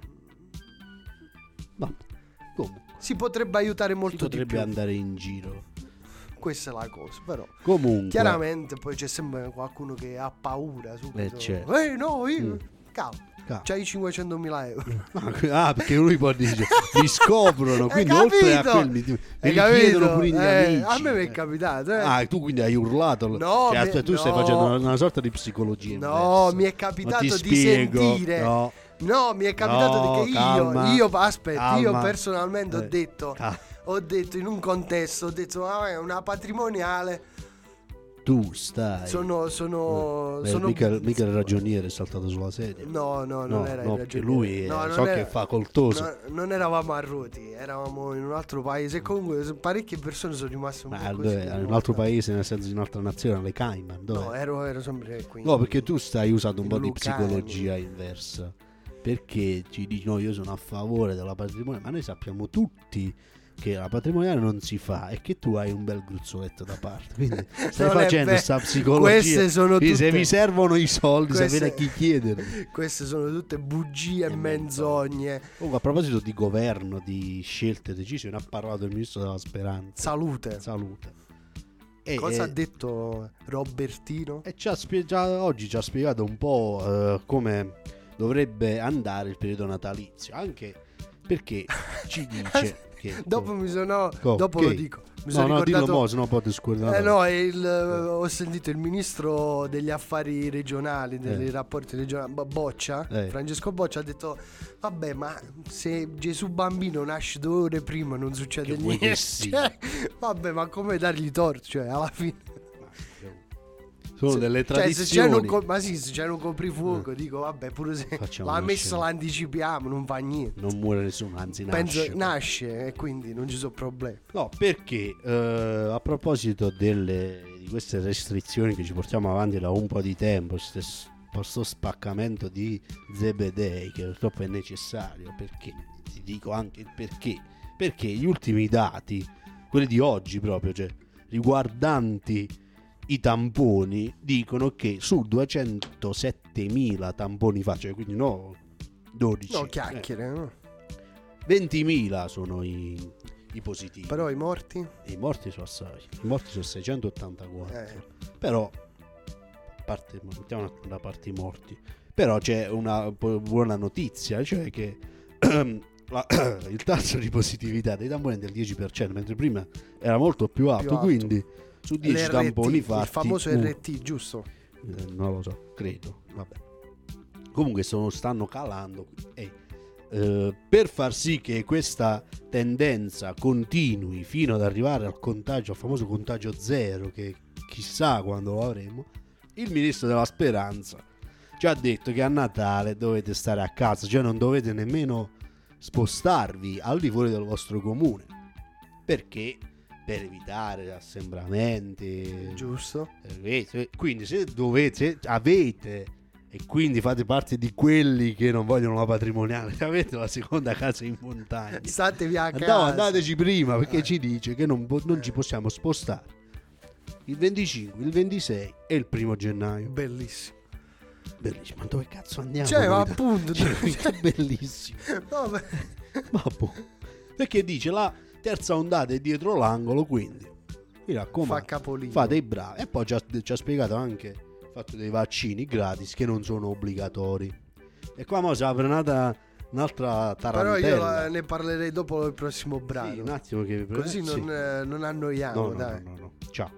Vabbè. Comunque si potrebbe aiutare si molto di potrebbe più. andare in giro. Questa è la cosa, però. Comunque Chiaramente poi c'è sempre qualcuno che ha paura subito. Eh, certo. Eh no, io Mm. calma. Calma. C'hai cinquecentomila euro. Ah, perché lui poi dice mi scoprono, Hai quindi oltre a capito? quel mi, mi Hai richiedono capito? pure gli Eh, amici. a me mi è Eh. capitato, eh. Ah, tu quindi hai urlato. No, Cioè, mi- aspetta, tu stai no. facendo una, una sorta di psicologia No, inversa. mi è Ma capitato ti di spiego, sentire. no. No, mi è capitato No, che io, calma, io aspetta, io calma. personalmente ho Eh, detto, calma. ho detto in un contesto, ho detto, ah, è una patrimoniale. Tu stai. Sono, sono, Beh, sono mica, mica il ragioniere è saltato sulla sedia. No, no, non No, era no, il perché ragioniere. lui è- No, non so che era- è facoltoso. no, non eravamo a Roti, eravamo in un altro paese. Comunque parecchie persone sono rimaste un Ma po' dove- così. in un altro paese, nel senso di un'altra nazione, le Cayman. Dove? No, ero, ero sempre qui. No, perché tu stai usando un in po' di Lucani. psicologia inversa. Perché ci dici no, io sono a favore della patrimoniale, ma noi sappiamo tutti che la patrimoniale non si fa e che tu hai un bel gruzzoletto da parte. Quindi stai Non è facendo vero. sta psicologia. Queste sono Quindi se tutte- vi servono i soldi, Queste- sapete a chi chiederli. Queste sono tutte bugie e E menzogne. Comunque, a proposito di governo, di scelte, decisioni, ha parlato il ministro della Speranza. Salute. Salute. E, Cosa ha e- detto Robertino? E ci ha spie- già oggi ci ha spiegato un po' eh, come dovrebbe andare il periodo natalizio, anche perché ci dice che Dopo mi sono. Co- dopo che? lo dico. Mi no, sono no, dillo ricordato. mo, sennò poi ti scordare. Eh no, è il, ho sentito il ministro degli affari regionali, dei Eh. rapporti regionali, Bo- Boccia, Eh. Francesco Boccia, ha detto: vabbè, ma se Gesù bambino nasce due ore prima non succede Che vuoi niente. che sia? Cioè, vabbè, ma come dargli torto? Cioè, alla fine. Sono Se- delle cioè, se c'è un tradizioni. co- ma sì, se c'è un coprifuoco, dico, vabbè, pure se Facciamo la una messa scena. la anticipiamo, non fa niente. Non muore nessuno, anzi Penso nasce. nasce e quindi non ci sono problemi. No, perché eh, a proposito delle, di queste restrizioni che ci portiamo avanti da un po' di tempo, questo questo spaccamento di zebedei che purtroppo è necessario, perché ti dico anche il perché. Perché gli ultimi dati, quelli di oggi proprio, cioè riguardanti i tamponi, dicono che su duecentosettemila tamponi fa, cioè quindi no dodici, No, chiacchiere, no? eh, ventimila sono i, i positivi. Però i morti? E i morti sono assai, i morti sono seicentottantaquattro. Eh. Però a parte, mettiamo da parte i morti, però c'è una bu- buona notizia, cioè che la- il tasso di positività dei tamponi è del dieci per cento, mentre prima era molto più alto, Più alto. quindi su dieci L'R T, tamponi il fatti famoso uno- R T, giusto? eh, non lo so, credo, vabbè. Comunque sono, stanno calando e eh, per far sì che questa tendenza continui fino ad arrivare al contagio, al famoso contagio zero, che chissà quando lo avremo, il ministro della Speranza ci ha detto che a Natale dovete stare a casa, cioè non dovete nemmeno spostarvi al di fuori del vostro comune, perché per evitare assembramenti, Giusto. eh, quindi se dovete, se avete e quindi fate parte di quelli che non vogliono la patrimoniale, avete la seconda casa in montagna, Statevi a casa. no, andateci prima, perché Eh. ci dice che non, po- non ci possiamo spostare il venticinque, il ventisei e il primo gennaio. Bellissimo. Bellissimo, ma dove cazzo andiamo? Cioè, ma noi da- appunto. Cioè, bellissimo. Vabbè. Ma boh. Perché dice la terza ondata è dietro l'angolo, quindi mi Fa raccomando, capolino. fate i bravi. E poi ci ha, ci ha spiegato anche il fatto dei vaccini gratis che non sono obbligatori. E qua mo si apre un'altra, un'altra Però io tarantella. la- ne parlerei dopo il prossimo Sì, brano. un attimo che Così sì. non, eh, non annoiamo, No, no, dai. no, no, no. Ciao.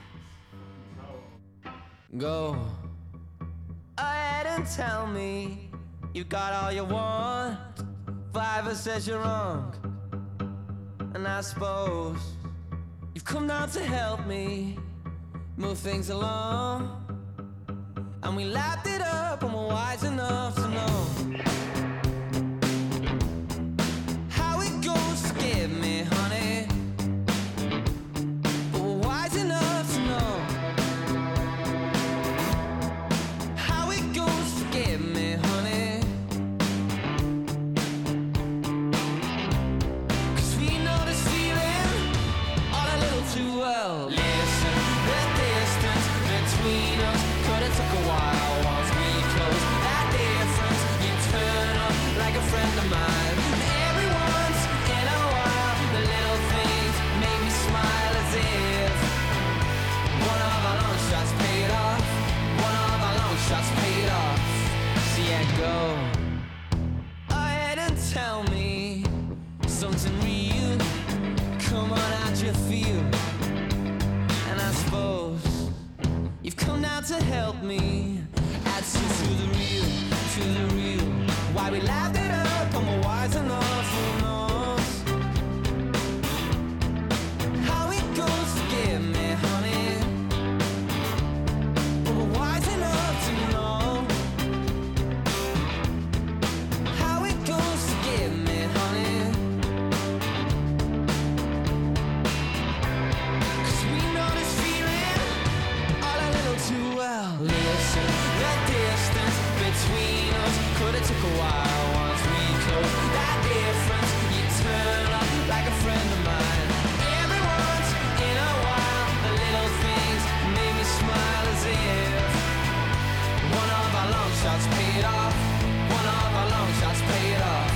Go ahead and tell me you got all you want. Fiverr says you're wrong, and I suppose you've come down to help me. move things along. And we lapped it up and we're wise enough to know how it goes. Forgive me, honey, but we're wise enough to know how it goes. Forgive me, honey, 'cause we know this feeling all a little too well. Listen, the distance between us could have took a while. Once we close that difference, you turn up like a friend of mine. Every once in a while, the little things make me smile as if one of our long shots paid off. One of our long shots paid off. So yeah, go ahead and tell me something real. Come on, how'd you feel? And I suppose you've come down to help me add to, to the real, to the real. Why we laughed it up and we're wise enough, who knows how it goes. Forgive me, honey, but we're wise enough to know how it goes. Forgive me, honey, 'cause we know this feeling all a little too well. Listen, the distance between us could have took a while. Once we close that difference, you turn up like a friend of mine. Every once in a while, the little things make me smile as if one of our long shots paid off. One of our long shots paid off.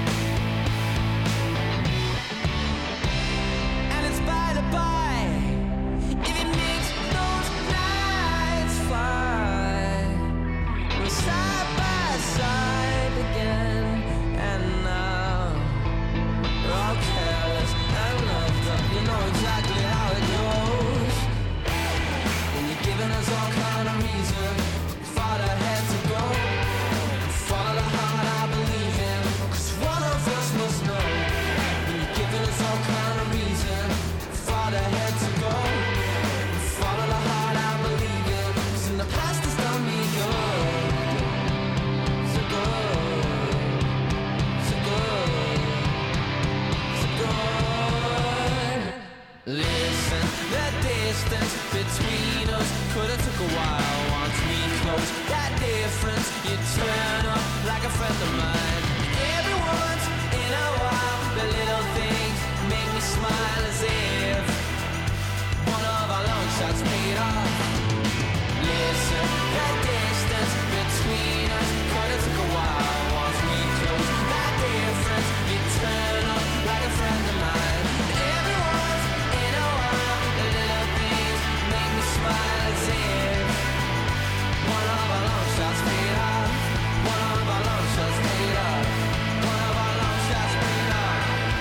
And it's by the by, if it makes those nights fly, we're side by side again. And now we're all careless and loved up. You know exactly how it goes. When you're giving us all kind of reason, far ahead to go. Follow the heart I believe in, 'cause one of us must know. When you're giving us all kind of reason, far ahead to go. Follow the heart I believe in, 'cause in the past has done me good. So good, so good, so good. Listen, the distance between us could have took a while. Once we close that difference, you turn up like a friend of mine. Every once in a while, the little things make me smile as if one of our long shots paid off. Listen, the distance between us could have took a while. Once we close that difference, you turn up like a friend of mine. Every once in a while, the little things make me smile as if one of our long shots paid off. One of our long shots paid off. One of our long shots paid off.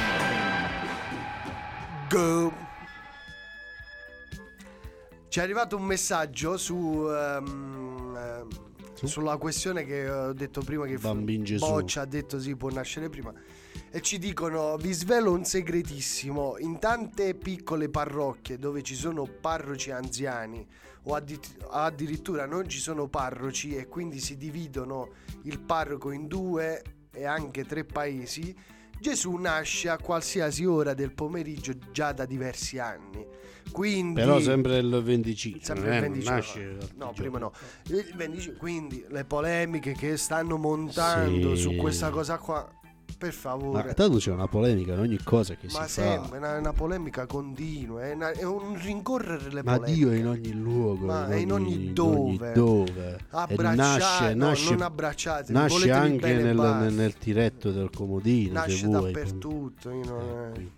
Go. Ci è arrivato un messaggio su, um, um, Su? sulla questione che ho detto prima, che Bambin Gesù. Boccia ha detto sì, può nascere prima. E ci dicono: vi svelo un segretissimo, in tante piccole parrocchie dove ci sono parroci anziani o addi- addirittura non ci sono parroci e quindi si dividono il parroco in due e anche tre paesi, Gesù nasce a qualsiasi ora del pomeriggio già da diversi anni. Quindi, Però sempre il venticinque, sempre eh, il non venticinque, nasce no, altri prima no. giorni. Il venticinque, quindi le polemiche che stanno montando Sì. su questa cosa qua, per Ma favore. tanto c'è una polemica in ogni cosa che Ma si sempre, fa. è una, una polemica continua, è, una- è un rincorrere le Ma polemiche. Dio è in ogni luogo, Ma è in ogni in dove. ogni dove. E Abbracciate, nasce, no, nasce, non abbracciate, nasce voletevi anche bene e nel, basta. nel, nel tiretto del comodino, Nasce se vuoi. dappertutto. Io non Eh, è- qui.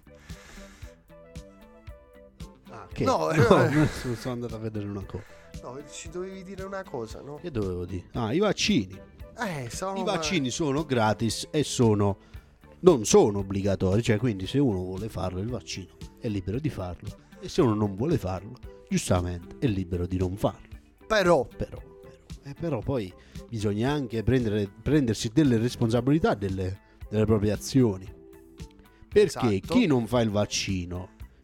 Ah, che? No, No, eh. no, sono sono andato a vedere una cosa. No, ci dovevi dire una cosa, no? Che dovevo dire? Ah, i vaccini. Eh, stavo I vaccini sono gratis e sono non sono obbligatori, cioè quindi se uno vuole farlo il vaccino è libero di farlo e se uno non vuole farlo, giustamente è libero di non farlo. Però, Però, però, eh, però poi bisogna anche prendere, prendersi delle responsabilità delle, delle proprie azioni. Perché Esatto. chi non fa il vaccino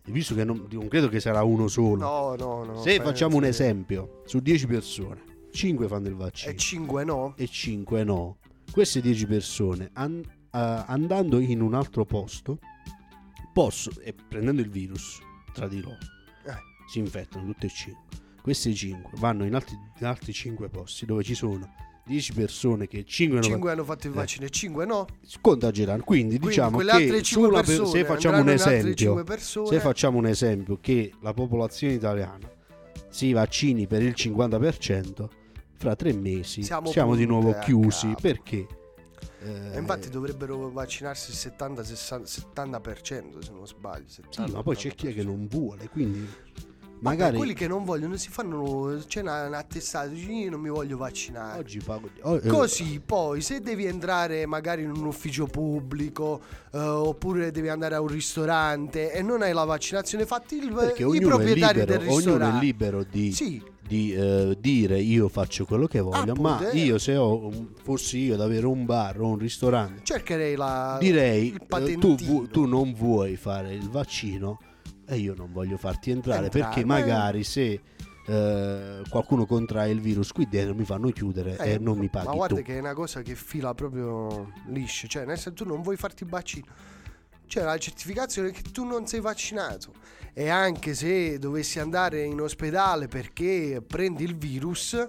visto che non, non credo che sarà uno solo. No, no, no. Se facciamo un esempio, su dieci persone, cinque fanno il vaccino. E cinque no? E cinque no. Queste dieci persone an- uh, andando in un altro posto possono, e prendendo il virus tra di loro, eh. si infettano tutte e cinque. Queste cinque vanno in altri, in altri cinque posti dove ci sono dieci persone che cinque hanno, cinque hanno fatto il vaccino eh. e cinque no, contageranno. Quindi, Quindi diciamo che sulla per, se facciamo un esempio se facciamo un esempio che la popolazione italiana si vaccini per il cinquanta per cento, fra tre mesi siamo, siamo di nuovo chiusi capo. Perché eh, infatti dovrebbero vaccinarsi il settanta sessanta per cento se non sbaglio, settanta, sì, ma poi c'è chi è che non vuole, quindi magari quelli che non vogliono si fanno, c'è una, una attestata, io non mi voglio vaccinare oggi pago oh, eh. così poi se devi entrare magari in un ufficio pubblico eh, oppure devi andare a un ristorante e non hai la vaccinazione, fatti il, i proprietari libero, del ristorante ognuno è libero di, sì. di eh, dire io faccio quello che voglio, ah, ma pute, io se ho fossi io ad avere un bar o un ristorante cercherei la direi il eh, tu, vu, tu non vuoi fare il vaccino e io non voglio farti entrare, entrare perché magari eh. se eh, qualcuno contrae il virus qui dentro mi fanno chiudere eh, e non mi paghi ma guarda tu. Che è una cosa che fila proprio liscio, cioè nel senso tu non vuoi farti il vaccino, c'è la certificazione che tu non sei vaccinato, e anche se dovessi andare in ospedale perché prendi il virus,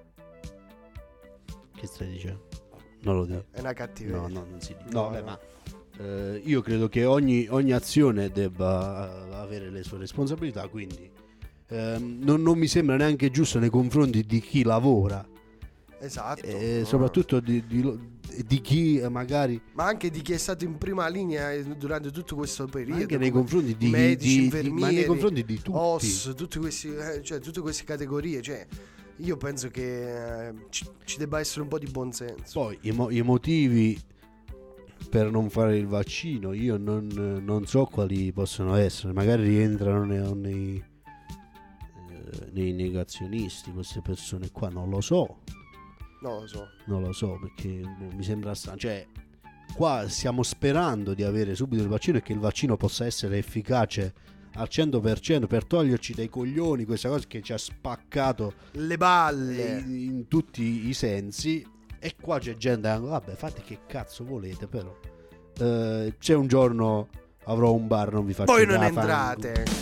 che stai dicendo? Non lo dico, è una cattiveria. No, no, non si dice. No, no, beh, ma Uh, io credo che ogni, ogni azione debba uh, avere le sue responsabilità, quindi uh, non, non mi sembra neanche giusto nei confronti di chi lavora, esatto, e no. soprattutto di, di, di chi magari, ma anche di chi è stato in prima linea durante tutto questo periodo, anche nei confronti di medici, di, infermieri, di, ma nei confronti di tutti, O S, tutti questi, eh, cioè tutte queste categorie, cioè io penso che eh, ci, ci debba essere un po' di buonsenso. Poi i, mo- i motivi per non fare il vaccino io non, non so quali possono essere, magari rientrano nei, nei, eh, nei negazionisti queste persone qua, non lo so non lo so non lo so perché boh, mi sembra strano, cioè qua stiamo sperando di avere subito il vaccino e che il vaccino possa essere efficace al cento per cento per toglierci dai coglioni questa cosa che ci ha spaccato le balle in, in tutti i sensi. E qua c'è gente che vabbè fate che cazzo volete, però eh, c'è un giorno avrò un bar, non vi faccio voi non entrate fango.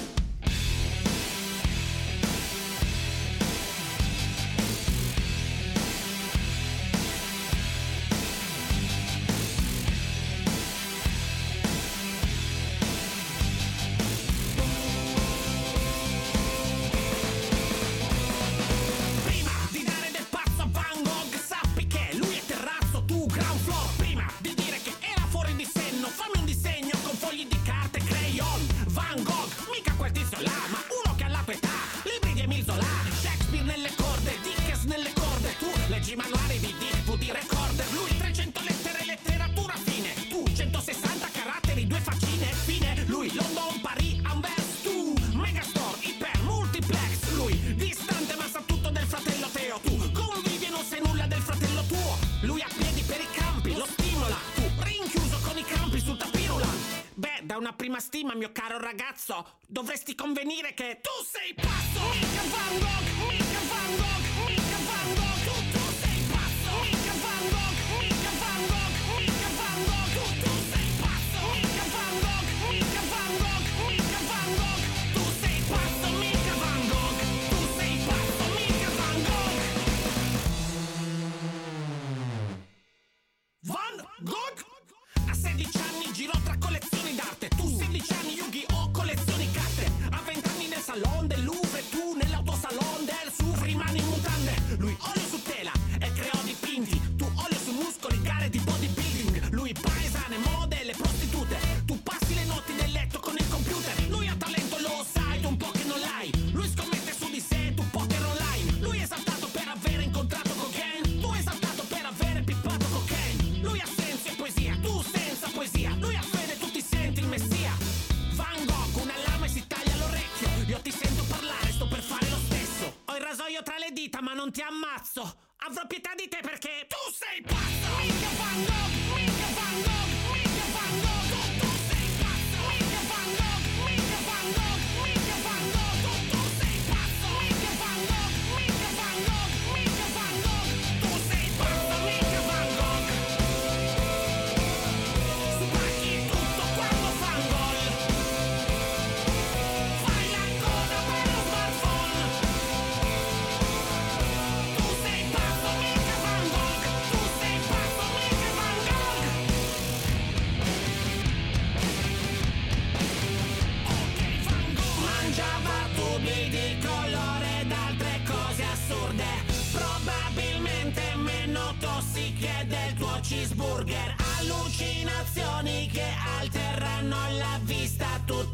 Una prima stima, mio caro ragazzo, dovresti convenire che tu sei pazzo. Mica Van Gogh, mica Van Gogh, mica Van Gogh, tu, tu sei pazzo. Mica Van Gogh, mica Van Gogh, mica Van Gogh, tu, tu sei pazzo. Mica Van Gogh, mica Van Gogh, mica Van Gogh, tu sei pazzo. Mica Van Gogh, tu sei pazzo. Mica Van Gogh. Van Gogh? A sedici anni girò tra collezioni d'arte. Tu sedici anni Yu-Gi-Oh! Collezioni carte. A venti anni nel salon del Louvre. Tu nell'autosalon del Suvre. Rimani in mutande. Lui olio su tela e creò dipinti. Tu olio su muscoli, gare di bodybuilding. Lui paesane, mode, le prostitute. Tu passi le notti nel letto con il computer. Lui ha talento, lo sai, tu un po' che non l'hai. Lui scommette su di sé, tu poker online. Lui è esaltato per aver incontrato cocaine. Tu esaltato per aver pippato cocaine. Lui ha senso e poesia, tu senza poesia. Lui ha fede, tu ti senti il messia. Van Gogh, una lama e si taglia l'orecchio. Io ti sento parlare, sto per fare lo stesso. Ho il rasoio tra le dita ma non ti ammazzo. Avrò pietà di te perché tu sei pazzo. Mica Van Gogh, mica Van Gogh, mica Van Gogh, tu, tu sei pazzo. Mica Van Gogh, mica Van Gogh.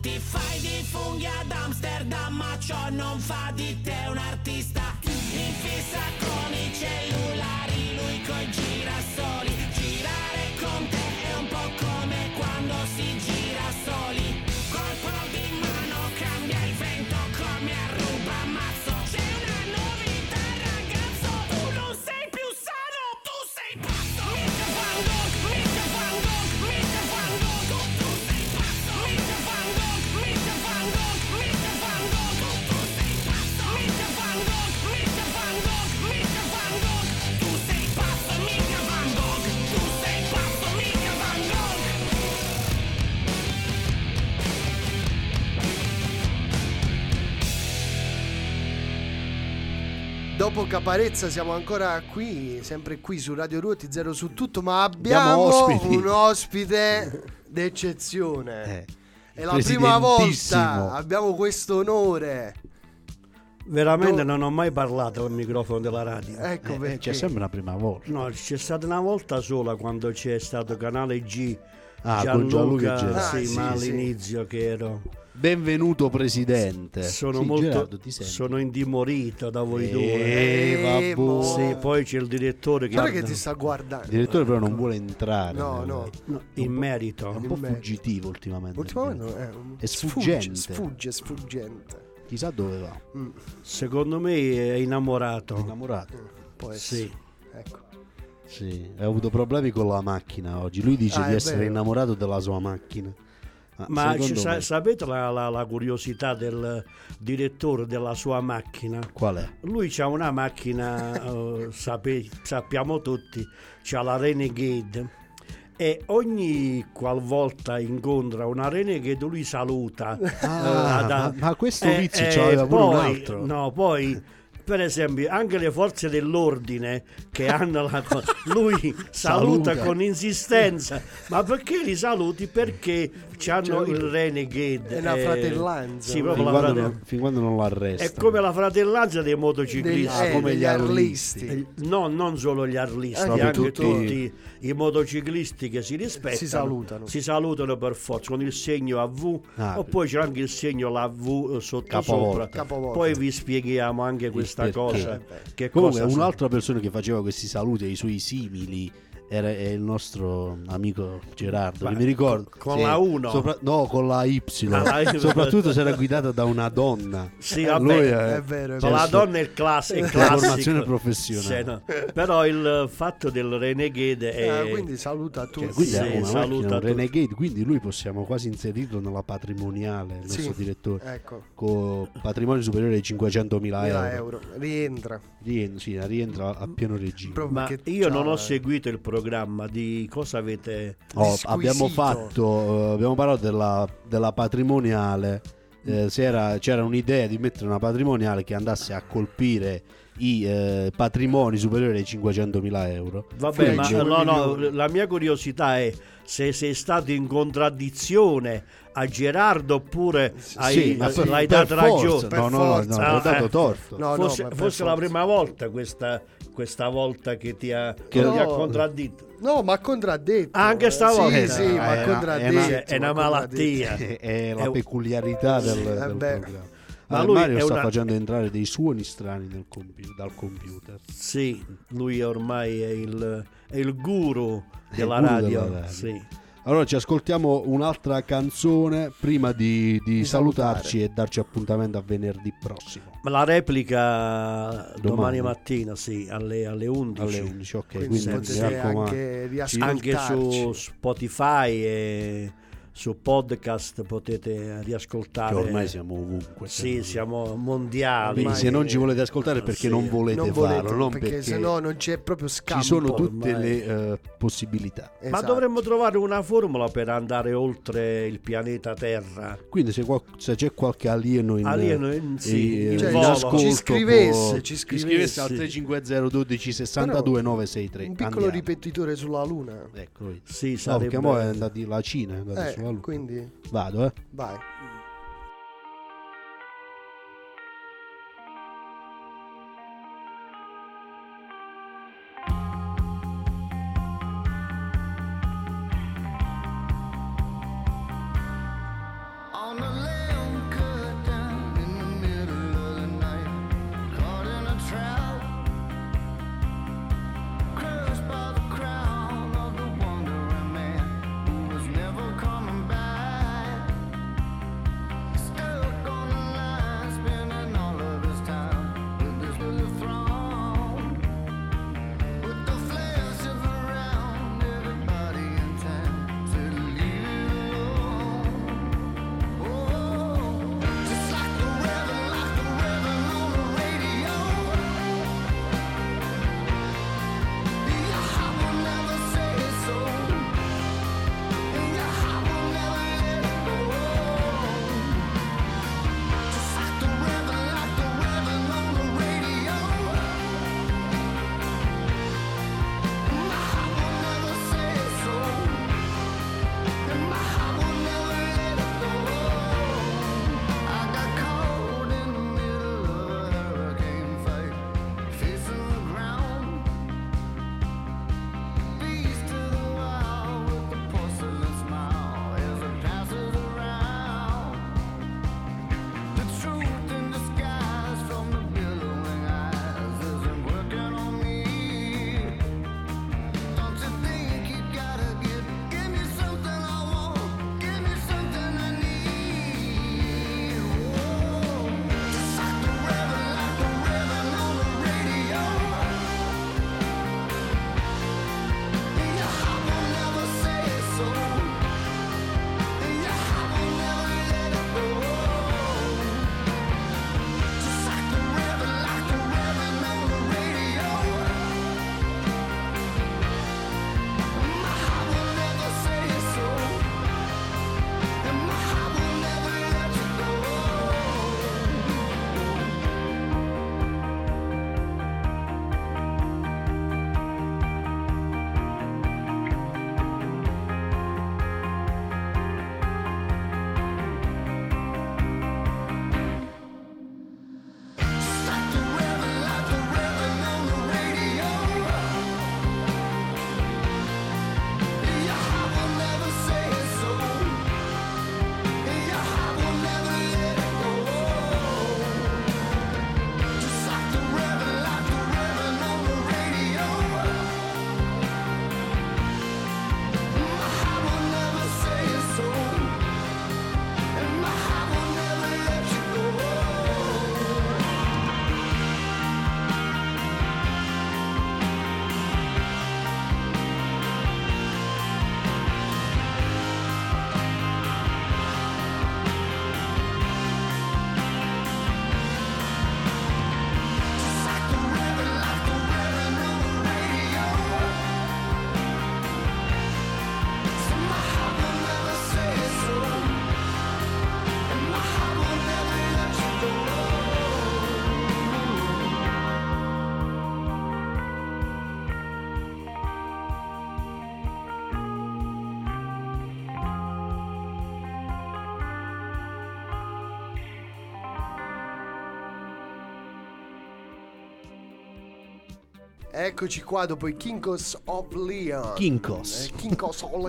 Ti fai di funghi ad Amsterdam, ma ciò non fa di te un artista. In fissa con i cellulari, lui coi girasoli. Girare con te è un po' come quando si gira soli. Colpo di mano cambia il vento come a ruba mazzo. C'è una novità ragazzo, tu non sei più sano, tu sei pazzo. Mica Van Gogh, mica Van Gogh, mica Van Gogh, tu sei pazzo. Mica Van Gogh, mica Van Gogh, mica Van Gogh, tu sei pazzo. Mica Van Gogh, mica Van Gogh, mica Van Gogh, tu sei pazzo. Mica Van Gogh, tu sei pazzo, mica Van Gogh. Dopo Caparezza siamo ancora qui, sempre qui su Radio Ruoti Zero su Tutto, ma abbiamo, Abbiamo ospiti. un ospite d'eccezione. Eh, È la prima volta, presidentissimo. abbiamo questo onore. Veramente No. non ho mai parlato al microfono della radio. Ecco Eh, perché. c'è sempre la prima volta. No, c'è stata una volta sola quando c'è stato Canale G. Ah, con Gianluca Gianluca, e Gerardo. Ah, sì, sì, ma sì. all'inizio che ero. Benvenuto presidente. Sono Sì, molto Gerardo, ti senti? sono indimorito da voi Eh, due. Eh, vabbè. mo- Sì, poi c'è il direttore che, Guarda che ti sta guardando. Il direttore però non vuole entrare. No, nel- no. No, in merito. È un po' In merito. fuggitivo ultimamente. Ultimamente è, un- È sfuggente. Sfugge, sfugge, sfuggente. Chissà dove va. Mm, Secondo me è innamorato. È innamorato. può essere. Sì. Ecco. Sì, ha avuto problemi con la macchina oggi. Lui dice Ah, di è essere vero. innamorato della sua macchina. Ma, Ma secondo ci sa- me- sapete la, la- la curiosità del direttore della sua macchina? qual è? Lui c'ha una macchina, eh, sape- sappiamo tutti, c'ha la Renegade e ogni qualvolta incontra una Renegade lui saluta. Ah, eh, da- ma, ma questo eh, vizio eh, ce l'aveva pure un poi- altro. No, poi per esempio anche le forze dell'ordine che hanno la co- lui saluta, Saluta. con insistenza. Ma perché li saluti? Perché hanno Cioè, il Renegade. è una eh, fratellanza. Sì, fin, proprio la quando frate- non, fin quando non lo arresta. è come la fratellanza dei Degli, motociclisti. eh, come degli gli arlisti. Eh, No, non solo gli arlisti, Anche anche tutti- tutti i motociclisti che si rispettano Si salutano. si salutano per forza con il segno A V, Ah, o poi c'è anche il segno la V sotto Capovolta. sopra. Capovolta. Poi vi spieghiamo anche questa perché. cosa. Che Comunque cosa un'altra persona che faceva questi saluti ai suoi simili era è il nostro amico Gerardo, Ma che mi ricordo con sì, la uno? sopra- no, con la Y. Ah, la Y. Soprattutto se era guidata da una donna. Sì, Lui vabbè, è- È vero, è con vero. la donna è il class- è il la classico. formazione professionale. Sì, no. Però il fatto del Renegade è Ah, quindi saluta tutti. Cioè, quindi Sì, è una saluta macchina, un tutti. Renegade, quindi lui possiamo quasi inserirlo nella patrimoniale, il nostro Sì. direttore, Ecco, con patrimonio superiore ai cinquecentomila mille euro. euro. Rientra. Rien- sì, rientra a pieno regime. Proprio Ma perché io non c'ha- ho seguito il programma di cosa avete. Oh, Disquisito. abbiamo fatto, eh, abbiamo parlato della, della patrimoniale. Eh, se era- c'era un'idea di mettere una patrimoniale che andasse a colpire i eh, patrimoni superiori ai cinquecentomila euro. Vabbè, Fai ma cinque no, no, milioni. la mia curiosità è se sei stato in contraddizione a Gerardo oppure hai, Sì, ma per- l'hai per dato forza. ragione. Per No, no, no, forza. no, ho Ah, dato eh. torto. No, no, Forse, ma per forse la forza. prima volta questa, questa volta che ti ha, Che- che ti ha No. contradditto. No, ma ha contraddetto. Ah, anche stavolta? Sì, sì, Eh, ma ha è- contraddetto. è una- Cioè, è una ma ha contraddetto. malattia. È la È- peculiarità del, Eh, del beh. programma. Ma Ah, lui Mario è sta una- facendo entrare dei suoni strani nel compi- dal computer. Sì, lui ormai è il, è il guru della guru radio. della radio. Sì. Allora ci ascoltiamo un'altra canzone prima di, di Di salutarci salutare. e darci appuntamento a venerdì prossimo Ma la replica domani, Domani. mattina, sì, alle, alle undici. alle undici. Ok, Quindi, quindi, mi potete raccomando. anche riascoltarci. Anche su Spotify e su podcast potete riascoltare. Che ormai siamo ovunque. Sì, siamo mondiali. Quindi ormai se non è- ci volete ascoltare è perché Sì, non volete non farlo, volete, non perché, perché, sennò non c'è proprio scampo. ci sono tutte ormai. le eh, possibilità. Ma Esatto. dovremmo trovare una formula per andare oltre il pianeta Terra. Quindi se, qual- se c'è qualche alieno in, Alieno in- sì, eh, in Cioè, in volo. ascolto, ci scrivesse, può- ci ci scrivesse. scrivesse al Sì. tre cinque zero uno due sessantadue novecentosessantatré. Un piccolo Andiamo. ripetitore sulla Luna. Ecco, vedi. Sì, No, sarebbe... perché mo è andato la Cina, è andato Eh, sulla Luna. quindi Vado, eh. vai. On the Eccoci qua dopo i Kinkos of Leon. Kinkos. Eh, Kinkos of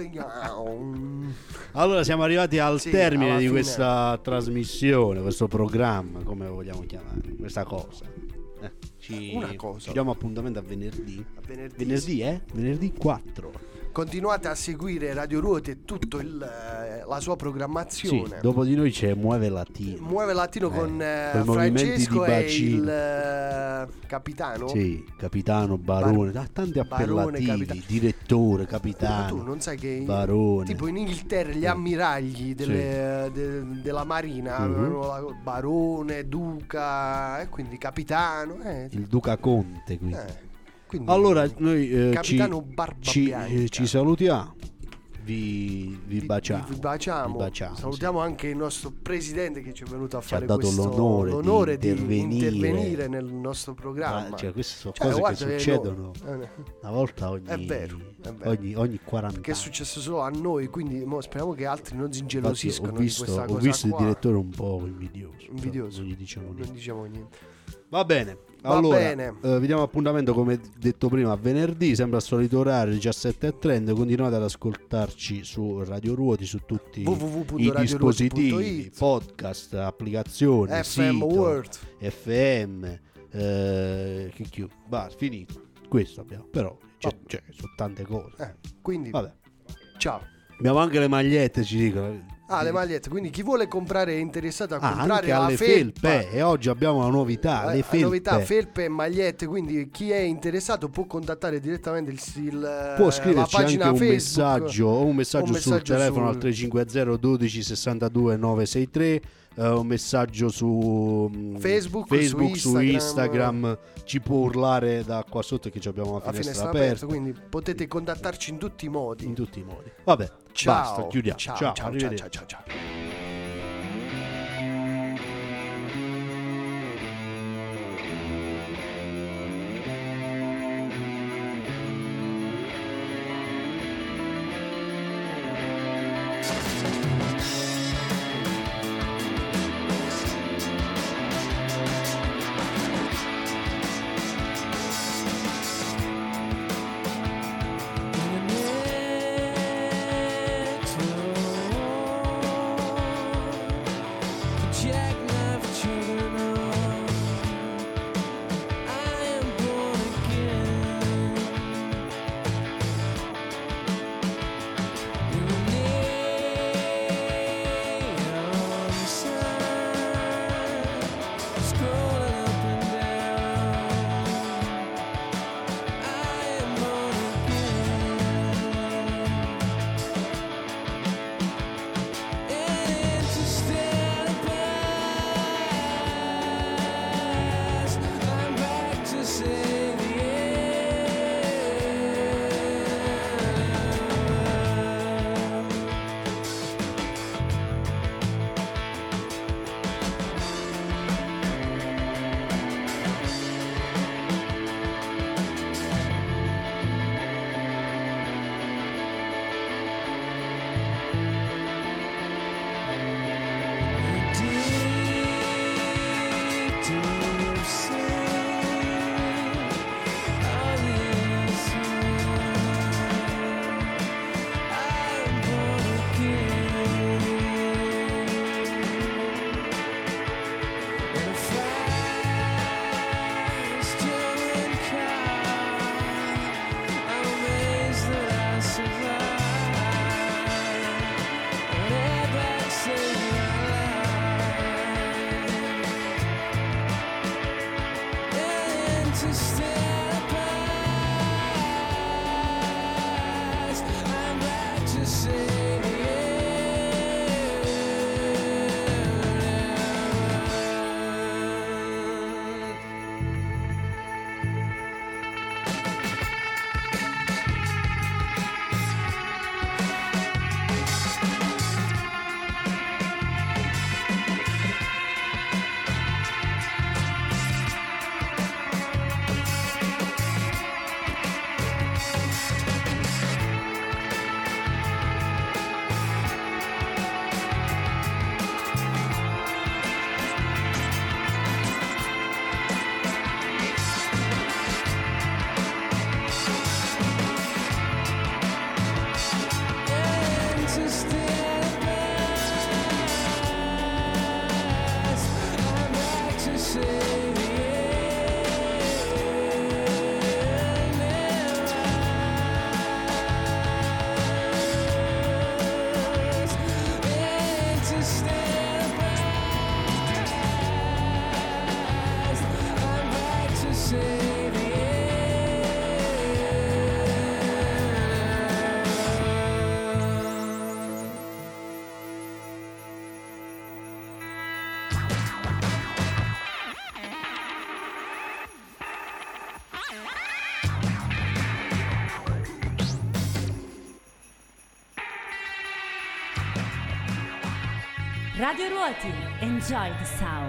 Leon. Allora siamo arrivati al Sì, termine alla di fine. questa trasmissione, questo programma, come lo vogliamo chiamare, questa cosa. Eh, ci, Una cosa. Ci diamo appuntamento a venerdì. A venerdì. Venerdì, eh? Venerdì quattro. Continuate a seguire Radio Ruote e tutta la sua Sì, programmazione. dopo di noi c'è Muove Latino. Muove Latino Eh, con eh, coi movimenti Francesco di e bacino. il eh, capitano. Sì, capitano, barone, Bar- ah, tanti barone, appellativi, capita- direttore, Ma capitano, tu non sai che barone. tipo in Inghilterra gli Sì. ammiragli delle- de- della marina Mhm. avevano la- barone, duca e quindi capitano. eh, il Duca Conte qui. eh, quindi Allora noi eh, ci, capitano Barba ci, Bianca. eh, ci salutiamo, vi, vi Vi- baciamo. vi baciamo. Vi baciamo, Salutiamo anche il nostro presidente che ci è venuto a Ci ha fare dato questo, l'onore di l'onore di, intervenire. intervenire nel nostro sì. programma. Ah, cioè, queste sono Cioè, cose guarda che che succedono no- eh, una volta ogni, È vero, è vero. ogni, ogni quaranta che è anni. successo solo a noi, quindi mo speriamo che altri non si Infatti, ingelosiscono ho di visto, questa ho cosa visto il qua. direttore un po' invidioso. però Invidioso. Non gli diciamo niente. Non diciamo niente. Va bene. Va Allora, bene. eh, vi diamo appuntamento come detto prima a venerdì, sempre al solito orario, diciassette e trenta. Continuate ad ascoltarci su Radio Ruoti, su tutti w w w punto i radio ruoti punto dispositivi, it. podcast, applicazioni, F M sito, World. F M, eh, che chiù, basta, finito. Questo abbiamo, però c'è, Vabbè. c'è, sono tante cose. Eh, quindi Vabbè. ciao. Abbiamo anche le magliette, ci dicono. Ah, le magliette, quindi chi vuole comprare è interessato a Ah, comprare anche la alle felpa. felpe. E oggi abbiamo la novità, Eh, le felpe. novità, felpe e magliette, quindi chi è interessato può contattare direttamente il, il Può la scriverci pagina anche un Facebook, messaggio o un messaggio, un messaggio sul telefono sul- al tre cinque zero dodici sessantadue novantasei, eh, un messaggio su mm, Facebook, Facebook, su su Instagram. Instagram, ci può urlare da qua sotto che ci abbiamo la a finestra, finestra aperta, aperta, quindi potete contattarci in tutti i modi. in tutti i modi. Vabbè, Ciao, basta, chiudiamo. ciao, Ciao, ciao, ciao, arrivederci. ciao, ciao, ciao. Radio Ruoti, enjoy the sound.